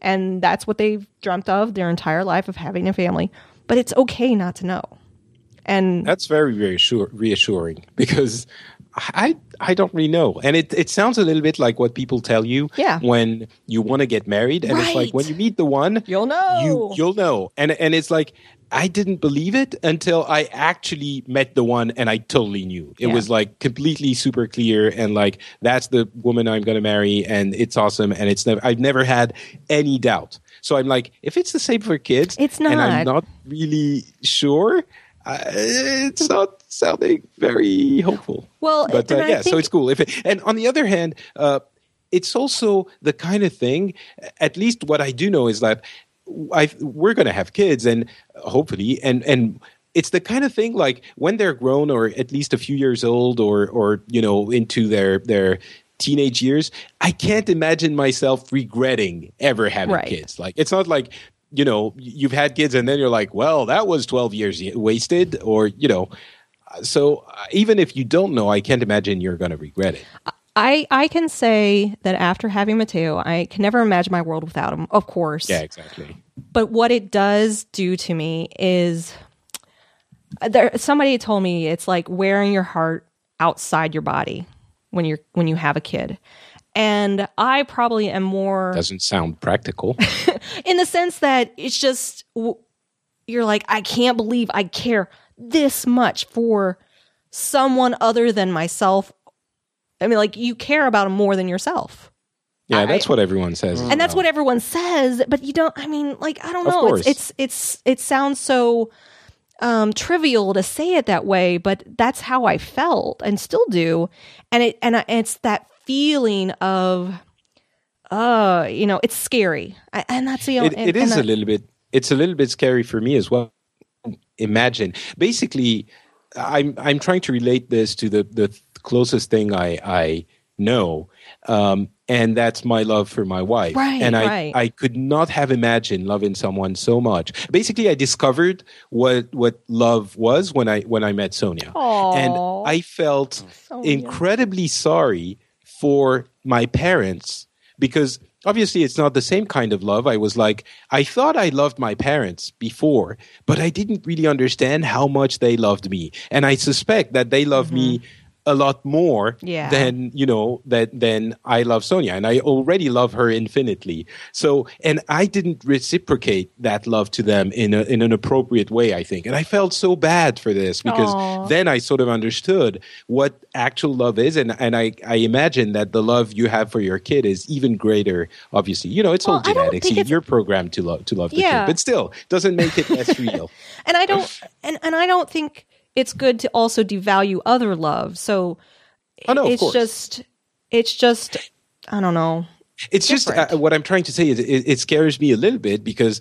And that's what they've dreamt of their entire life, of having a family. But it's okay not to know. And that's very, very sure, reassuring, because I I don't really know. And it, it sounds a little bit like what people tell you yeah. when you want to get married. And right. it's like, when you meet the one, you'll know. You, you'll know. And and it's like, I didn't believe it until I actually met the one, and I totally knew. It yeah. was like completely super clear, and like, that's the woman I'm going to marry, and it's awesome. And it's never, I've never had any doubt. So I'm like, if it's the same for kids, it's not. And I'm not really sure, uh, it's not sounding very hopeful. Well, but uh, yeah, think... so it's cool. If it, and on the other hand, uh, it's also the kind of thing, at least what I do know is that I, we're going to have kids, and hopefully, and and it's the kind of thing like when they're grown, or at least a few years old, or or you know, into their their teenage years, I can't imagine myself regretting ever having right. kids. Like, it's not like, you know, you've had kids and then you're like, well, that was twelve years wasted, or, you know. So even if you don't know, I can't imagine you're going to regret it. I, I can say that after having Mateo, I can never imagine my world without him, of course. Yeah, exactly. But what it does do to me is, there, somebody told me it's like wearing your heart outside your body when you're when you have a kid. And I probably am more... Doesn't sound practical. In the sense that it's just, you're like, I can't believe I care this much for someone other than myself. I mean, like, you care about them more than yourself. Yeah, I, that's what everyone says. And that's what everyone says, but you don't, I mean, like, I don't know. It's, it's, it's, it sounds so um, trivial to say it that way, but that's how I felt and still do. And it, and I, it's that feeling of, uh, you know, it's scary. I, and that's the It, and, it is and a little bit, it's a little bit scary for me as well. Imagine, basically, I'm, I'm trying to relate this to the, the closest thing I, I know. Um, and that's my love for my wife. Right, and I, right. I could not have imagined loving someone so much. Basically, I discovered what what love was when I when I met Sonia. Aww. And I felt Sonia. incredibly sorry for my parents, because obviously it's not the same kind of love. I was like, I thought I loved my parents before, but I didn't really understand how much they loved me. And I suspect that they love mm-hmm. me a lot more yeah. than, you know, that than I love Sonia. And I already love her infinitely. So, and I didn't reciprocate that love to them in a, in an appropriate way, I think. And I felt so bad for this, because Aww. Then I sort of understood what actual love is. And, and I, I imagine that the love you have for your kid is even greater, obviously. You know, it's well, all genetics. it's... You're programmed to love, to love the yeah. kid. But still, doesn't make it less real. And I don't, and, and I don't think it's good to also devalue other love. So oh, no, it's of course. just, it's just, I don't know. It's different. just, uh, what I'm trying to say is it, it scares me a little bit, because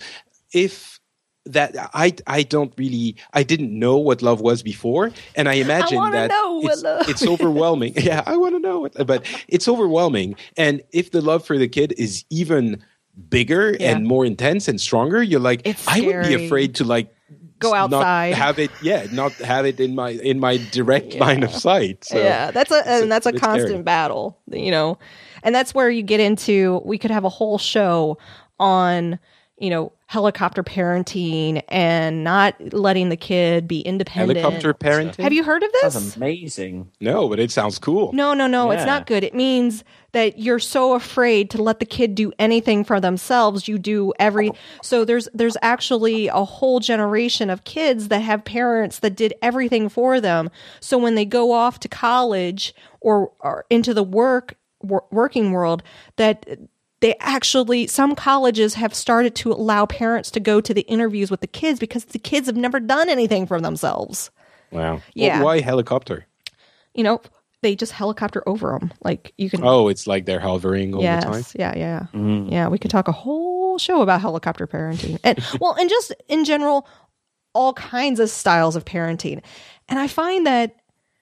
if that, I, I don't really, I didn't know what love was before. And I imagine I that know it's, love. it's overwhelming. Yeah, I want to know. What, but it's overwhelming. And if the love for the kid is even bigger yeah. and more intense and stronger, you're like, it's I scary. would be afraid to like, go outside, not have it, yeah, not have it in my in my direct yeah. line of sight. So yeah, that's a and that's a, a constant scary. battle, you know, and that's where you get into. We could have a whole show on, you know, helicopter parenting and not letting the kid be independent. Helicopter parenting. Have you heard of this? That's amazing. No, but it sounds cool. No, no, no, yeah. It's not good. It means that you're so afraid to let the kid do anything for themselves. You do every so there's there's actually a whole generation of kids that have parents that did everything for them. So when they go off to college or, or into the work wor- working world, that they actually, some colleges have started to allow parents to go to the interviews with the kids because the kids have never done anything for themselves. Wow. Yeah. Well, why helicopter? You know, they just helicopter over them. Like you can. Oh, it's like they're hovering all yes, the time. Yeah, yeah, mm. yeah. We could talk a whole show about helicopter parenting, and well, and just in general, all kinds of styles of parenting. And I find that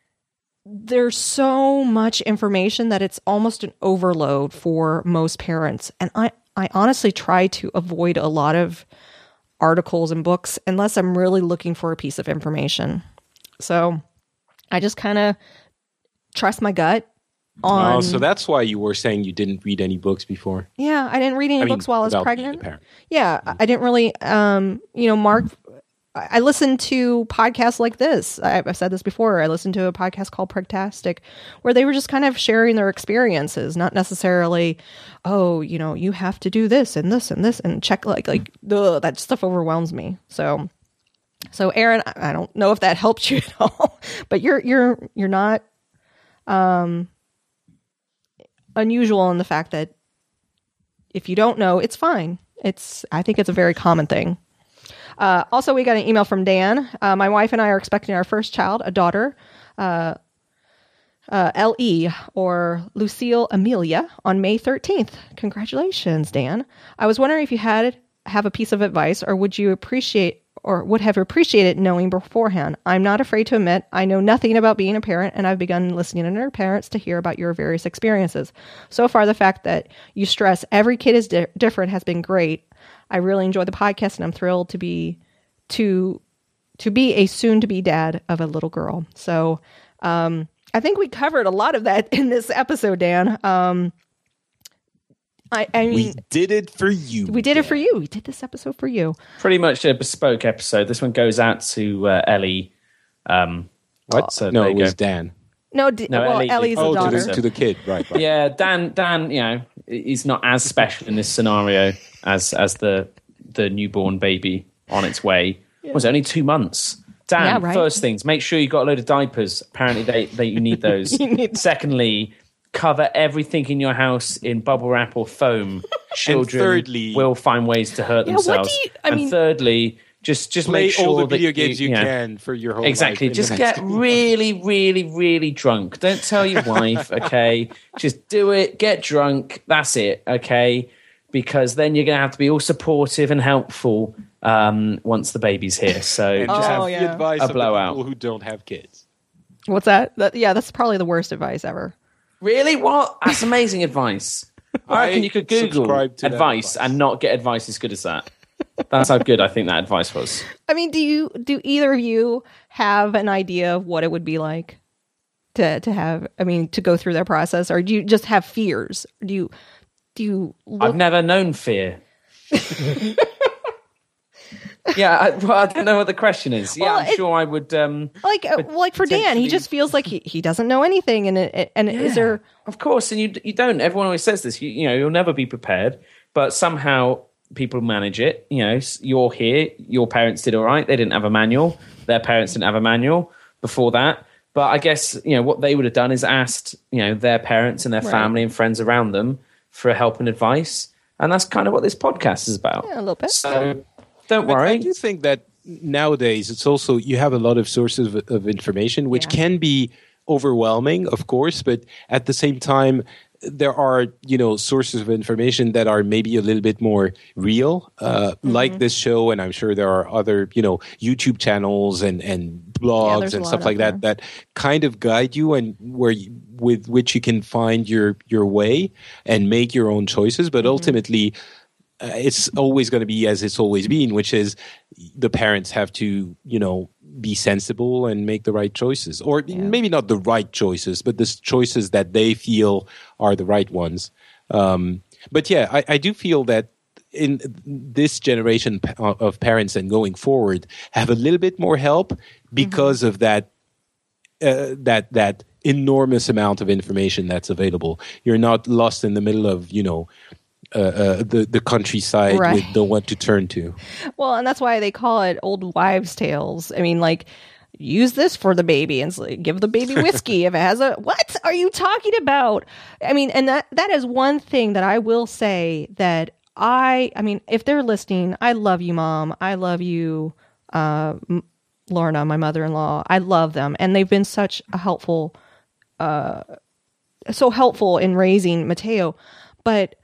there's so much information that it's almost an overload for most parents. And I, I honestly try to avoid a lot of articles and books unless I'm really looking for a piece of information. So I just kind of trust my gut on. Oh, so that's why you were saying you didn't read any books before. Yeah, I didn't read any I mean, books while I was about being a pregnant. parent. Yeah, I didn't really, um, you know, Mark, I I listened to podcasts like this. I- I've said this before. I listened to a podcast called Pragtastic, where they were just kind of sharing their experiences, not necessarily, oh, you know, you have to do this and this and this and check, like, like, ugh, that stuff overwhelms me. So, so Aaron, I I don't know if that helps you at all, but you're, you're, you're not, um, unusual in the fact that if you don't know, it's fine. It's, I think it's a very common thing. Uh, also, we got an email from Dan. Uh, my wife and I are expecting our first child, a daughter, uh, uh, L E, or Lucille Amelia, on May thirteenth. Congratulations, Dan. I was wondering if you had have a piece of advice, or would you appreciate or would have appreciated knowing beforehand. I'm not afraid to admit I know nothing about being a parent, and I've begun listening to Nerd Parents to hear about your various experiences. So far, the fact that you stress every kid is di- different has been great. I really enjoy the podcast, and I'm thrilled to be to to be a soon-to-be dad of a little girl. So um, I think we covered a lot of that in this episode, Dan. Um, I, I mean, We did it for you. we did it for you. We did this episode for you. Pretty much a bespoke episode. This one goes out to uh, Ellie. Um, what? So No, there it you was go. Dan. No, d- No, well, Ellie did. Ellie's Oh, the to daughter. the, to the kid, right? right. Yeah, Dan. Dan, you know, he's not as special in this scenario as as the the newborn baby on its way. It was only two months. Dan, Yeah, right. first things, make sure you got a load of diapers. Apparently, they, they you need those. You need- Secondly, cover everything in your house in bubble wrap or foam. Children thirdly- will find ways to hurt Yeah, what do themselves. you- I and mean- thirdly, just just Play make sure all the that video games you, you know, can for your whole Exactly. life. in Just the get next- really, really, really drunk. Don't tell your wife, okay? Just do it. Get drunk. That's it, okay? Because then you're going to have to be all supportive and helpful um, once the baby's here. So and just just Oh, have yeah. the advice A of the blowout. people who don't have kids. What's that? that? Yeah, that's probably the worst advice ever. really, what? That's amazing advice. I reckon I you could Google subscribe to that advice, advice. and not get advice as good as that. That's how good I think that advice was. I mean, do you do either of you have an idea of what it would be like to to have? I mean, to go through that process, or do you just have fears? Do you do you? Look, I've never known fear. yeah, I, well, I don't know what the question is. Yeah, Well, I'm it- sure I would. Um, like uh, like for Dan, he potentially- just feels like he, he doesn't know anything, and it, and is there? Of course, and you you don't. Everyone always says this. You, you know, you'll never be prepared, but somehow people manage it. You know, s- you're here. Your parents did all right. They didn't have a manual. Their parents didn't have a manual before that. But I guess you know what they would have done is asked you know their parents and their Right. family and friends around them for help and advice, and that's kind of what this podcast is about. Yeah, a little bit. So don't But I worry. do think that nowadays it's also you have a lot of sources of, of information, which Yeah. can be overwhelming, of course, but at the same time, there are you know sources of information that are maybe a little bit more real, uh, Mm-hmm. like this show, and I'm sure there are other you know YouTube channels and and Yeah, blogs there's a and lot stuff out like that that kind of guide you and where you, with which you can find your your way and make your own choices. But Mm-hmm. ultimately, uh, it's always going to be as it's always been, which is the parents have to, you know, be sensible and make the right choices, or maybe not the right choices, but the s- choices that they feel are the right ones. Um, but yeah, I, I do feel that in this generation pa- of parents and going forward have a little bit more help because of that uh, that that enormous amount of information that's available. You're not lost in the middle of you know uh, uh, the the countryside Right. with no one to turn to. Well, and that's why they call it old wives' tales. I mean, like, use this for the baby and it's like, give the baby whiskey if it has a. What are you talking about? I mean, and that that is one thing that I will say that I. I mean, if they're listening, I love you, Mom. I love you, uh, M- Lorna, my mother-in-law. I love them, and they've been such a helpful, uh, so helpful in raising Mateo, but.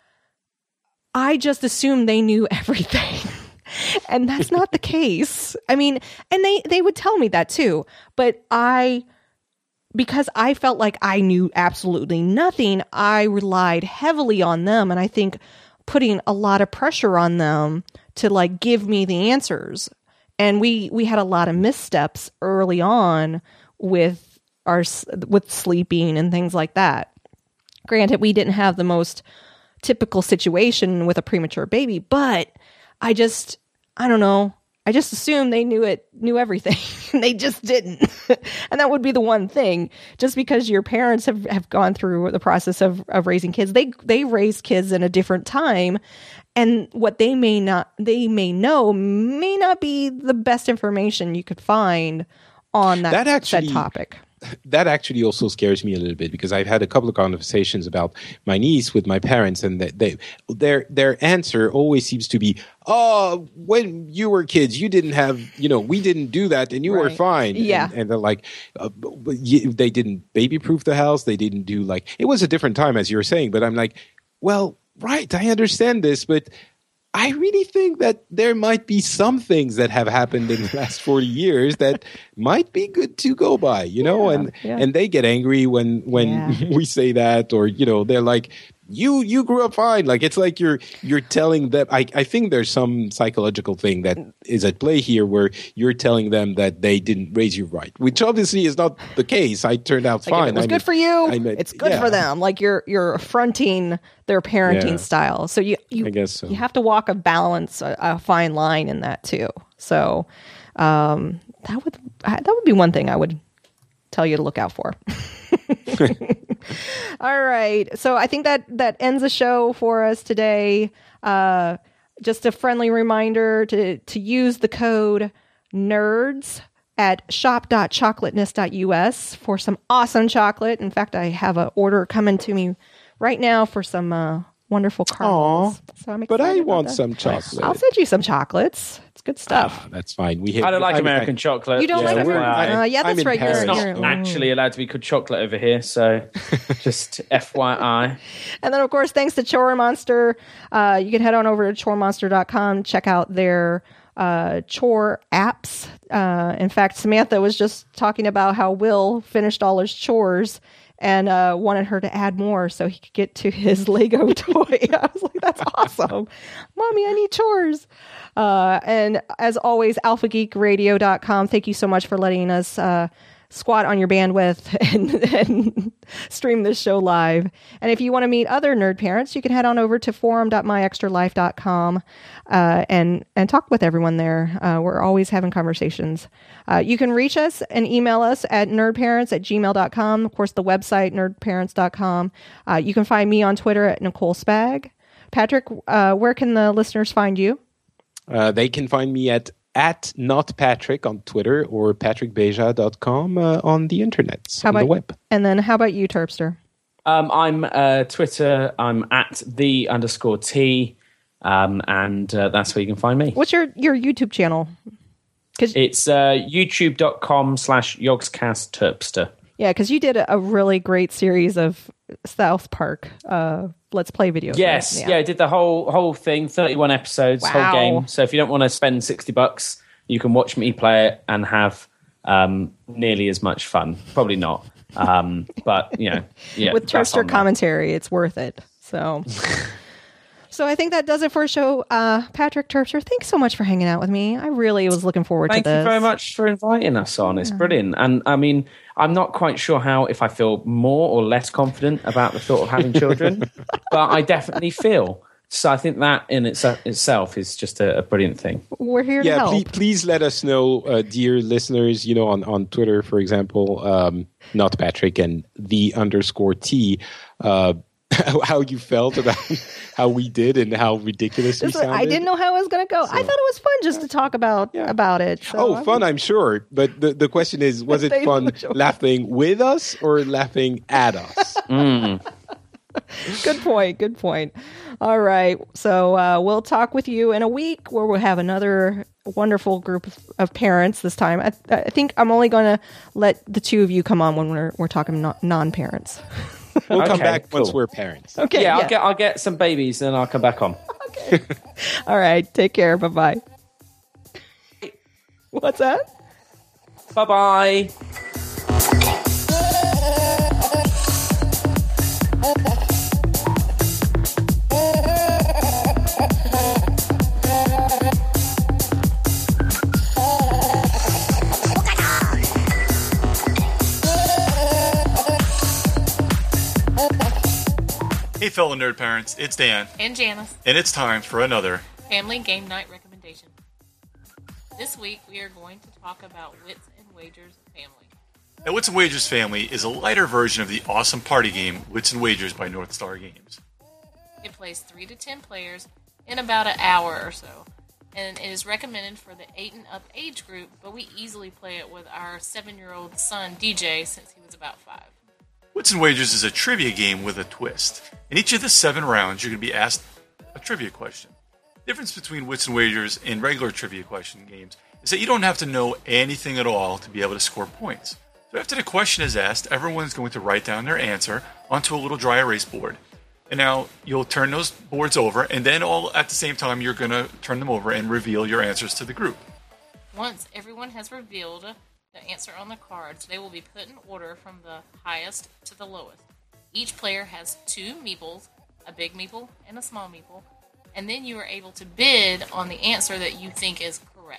I just assumed they knew everything. And that's not the case. I mean, and they, they would tell me that too. But I, because I felt like I knew absolutely nothing, I relied heavily on them. And I think putting a lot of pressure on them to like give me the answers. And we, we had a lot of missteps early on with our with sleeping and things like that. Granted, we didn't have the most typical situation with a premature baby, but I just, I don't know. I just assumed they knew it, knew everything. They just didn't. And that would be the one thing. Just because your parents have, have gone through the process of, of raising kids, they they raised kids in a different time. And what they may not, they may know may not be the best information you could find on that, that, actually, that topic. That actually also scares me a little bit, because I've had a couple of conversations about my niece with my parents, and they, they their their answer always seems to be, "Oh, when you were kids, you didn't have, you know, we didn't do that, and you right. were fine." Yeah, and, and they're like, uh, but you, they didn't baby-proof the house. They didn't do like it was a different time, as you were saying. But I'm like, well, right, I understand this, but I really think that there might be some things that have happened in the last forty years that might be good to go by, you know, yeah, and, yeah. and they get angry when, when yeah. we say that, or, you know, they're like, you, you grew up fine. Like, it's like you're, you're telling them, I, I think there's some psychological thing that is at play here where you're telling them that they didn't raise you right, which obviously is not the case. I turned out like fine. If it was I'm good a, for you. I'm a, it's good yeah. for them. Like you're, you're affronting their parenting Yeah. style. So you, you, I guess so. you have to walk a balance, a, a fine line in that too. So, um, that would, that would be one thing I would tell you to look out for. All right. So I think that that ends the show for us today. Uh, just a friendly reminder to, to use the code NERDS at shop dot chocolateness dot u s for some awesome chocolate. In fact, I have an order coming to me right now for some uh, wonderful caramels. So I'm But I excited about want that. some chocolate. I'll send you some chocolates. It's good stuff. Ah, that's fine. We have, I don't like I'm- American I- chocolate. You don't yeah, like F Y American? I. Uh, yeah, I'm that's in right. You're, Paris. It's not you're, actually allowed to be called chocolate over here, so just F Y I. And then, of course, thanks to Chore Monster, uh, you can head on over to chore monster dot com, check out their uh, chore apps. Uh, in fact, Samantha was just talking about how Will finished all his chores and uh, wanted her to add more so he could get to his Lego toy. I was like, that's awesome. Mommy, I need chores. Uh, and as always, alpha geek radio dot com. Thank you so much for letting us uh, squat on your bandwidth and, and stream this show live. And if you want to meet other nerd parents, you can head on over to forum dot my extra life dot com uh, and, and talk with everyone there. Uh, we're always having conversations. Uh, you can reach us and email us at nerdparents at gmail dot com. Of course, the website, nerd parents dot com. Uh, you can find me on Twitter at Nicole Spag. Patrick, uh, where can the listeners find you? Uh, they can find me at at not Patrick on Twitter or patrick beja dot com uh, on the internet, How on about, the web. And then how about you, Terpster? Um, I'm uh, Twitter. I'm at the underscore T, um, and uh, that's where you can find me. What's your, your YouTube channel? It's uh, youtube dot com slash yogscast terpster. Yeah, because you did a, a really great series of South Park uh, Let's Play videos. Yes, right? yeah, I did the whole whole thing, thirty-one episodes, Wow. whole game. So if you don't want to spend sixty bucks, you can watch me play it and have um, nearly as much fun. Probably not, um, but you know, yeah. With that's Terpster on there. commentary, it's worth it. So, so I think that does it for a show. Uh, Patrick Terpster, thanks so much for hanging out with me. I really was looking forward Thank to this. you very much for inviting us on. It's brilliant. And I mean, I'm not quite sure how, if I feel more or less confident about the thought of having children, but I definitely feel. So I think that in its, itself is just a, a brilliant thing. We're here to Yeah, help. please, please let us know, uh, dear listeners, you know, on, on Twitter, for example, um, not Patrick and the underscore T, uh, how you felt about how we did and how ridiculous we This was- sounded. I didn't know how it was going to go. I thought it was fun just to talk about Yeah. about it. So Oh, I'm- fun, I'm sure. But the, the question is, was it They fun look so- laughing with us or laughing at us? Good point. Good point. All right. So uh, we'll talk with you in a week where we'll have another wonderful group of, of parents this time. I, I think I'm only going to let the two of you come on when we're, we're talking non- non-parents. We'll come Okay, back once cool. we're parents. Okay. yeah, yeah. I'll get I'll get some babies and I'll come back on. All right. Take care. Bye-bye. What's that? Bye bye. fellow nerd parents, it's Dan. And Janice. And it's time for another Family Game Night Recommendation. This week we are going to talk about Wits and Wagers Family. Now, Wits and Wagers Family is a lighter version of the awesome party game Wits and Wagers by North Star Games. It plays three to ten players in about an hour or so, and it is recommended for the eight and up age group, but we easily play it with our seven-year-old son, D J, since he was about five. Wits and Wagers is a trivia game with a twist. In each of the seven rounds, you're going to be asked a trivia question. The difference between Wits and Wagers and regular trivia question games is that you don't have to know anything at all to be able to score points. So after the question is asked, everyone's going to write down their answer onto a little dry erase board. And now you'll turn those boards over, and then all at the same time you're going to turn them over and reveal your answers to the group. Once everyone has revealed the answer on the cards, they will be put in order from the highest to the lowest. Each player has two meeples, a big meeple and a small meeple, and then you are able to bid on the answer that you think is correct.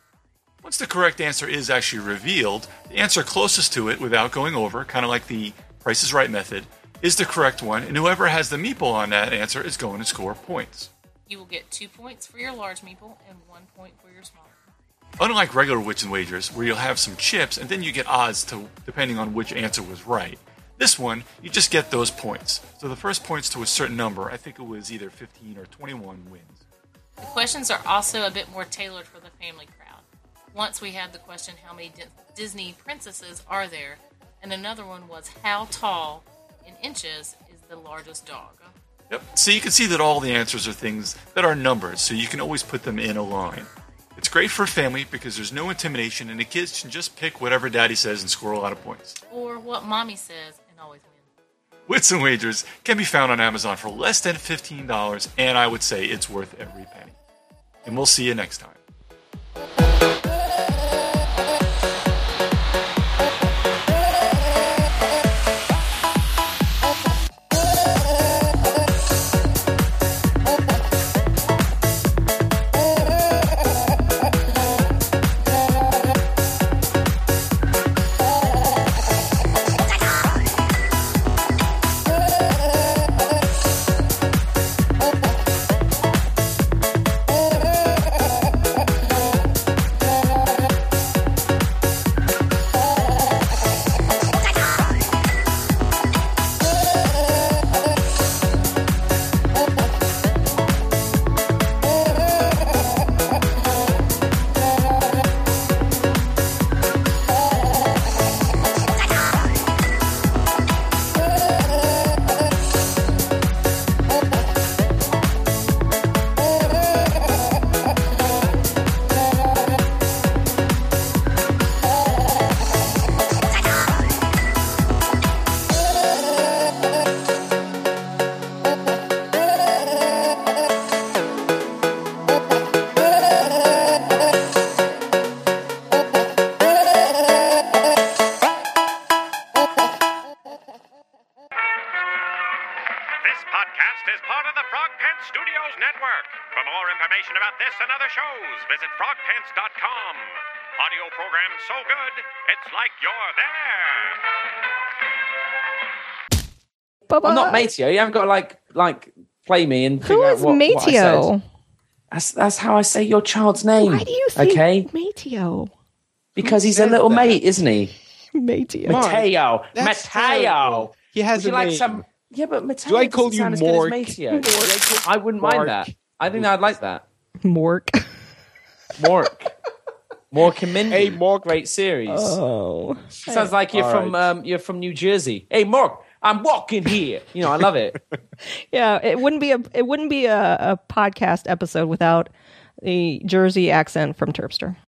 Once the correct answer is actually revealed, the answer closest to it without going over, kind of like the Price is Right method, is the correct one, and whoever has the meeple on that answer is going to score points. You will get two points for your large meeple and one point for your small meeple. Unlike regular Wits and Wagers, where you'll have some chips and then you get odds to depending on which answer was right, this one, you just get those points. So the first points to a certain number, I think it was either fifteen or twenty-one, wins. The questions are also a bit more tailored for the family crowd. Once we had the question, how many Disney princesses are there? And another one was, how tall in inches is the largest dog? Yep. So you can see that all the answers are things that are numbers, so you can always put them in a line. It's great for family because there's no intimidation, and the kids can just pick whatever daddy says and score a lot of points. Or what mommy says and always win. Wits and Wagers can be found on Amazon for less than fifteen dollars, and I would say it's worth every penny. And we'll see you next time. and other shows, visit frog pants dot com. Audio program so good, it's like you're there. Bye-bye. I'm not Mateo. You haven't got to like like play me and Who figure is out what, what I Mateo? said. That's that's how I say your child's name. Why do you say okay? Mateo? Because Who he's a says little that? mate, isn't he? Mateo. Mark, Mateo. that's Mateo. terrible. He has Would you a like name. some? Yeah, but Mateo. Do I call doesn't you sound as good as Mork? Mateo. Mork. I wouldn't Mark. mind that. I think I'd like that. Mork. Mork. Mork and Mindy. Hey, Mork. Great series. Oh. Sounds like you're All from right. um, you're from New Jersey. Hey, Mork, I'm walking here. You know, I love it. Yeah, it wouldn't be a it wouldn't be a, a podcast episode without the Jersey accent from Terpster.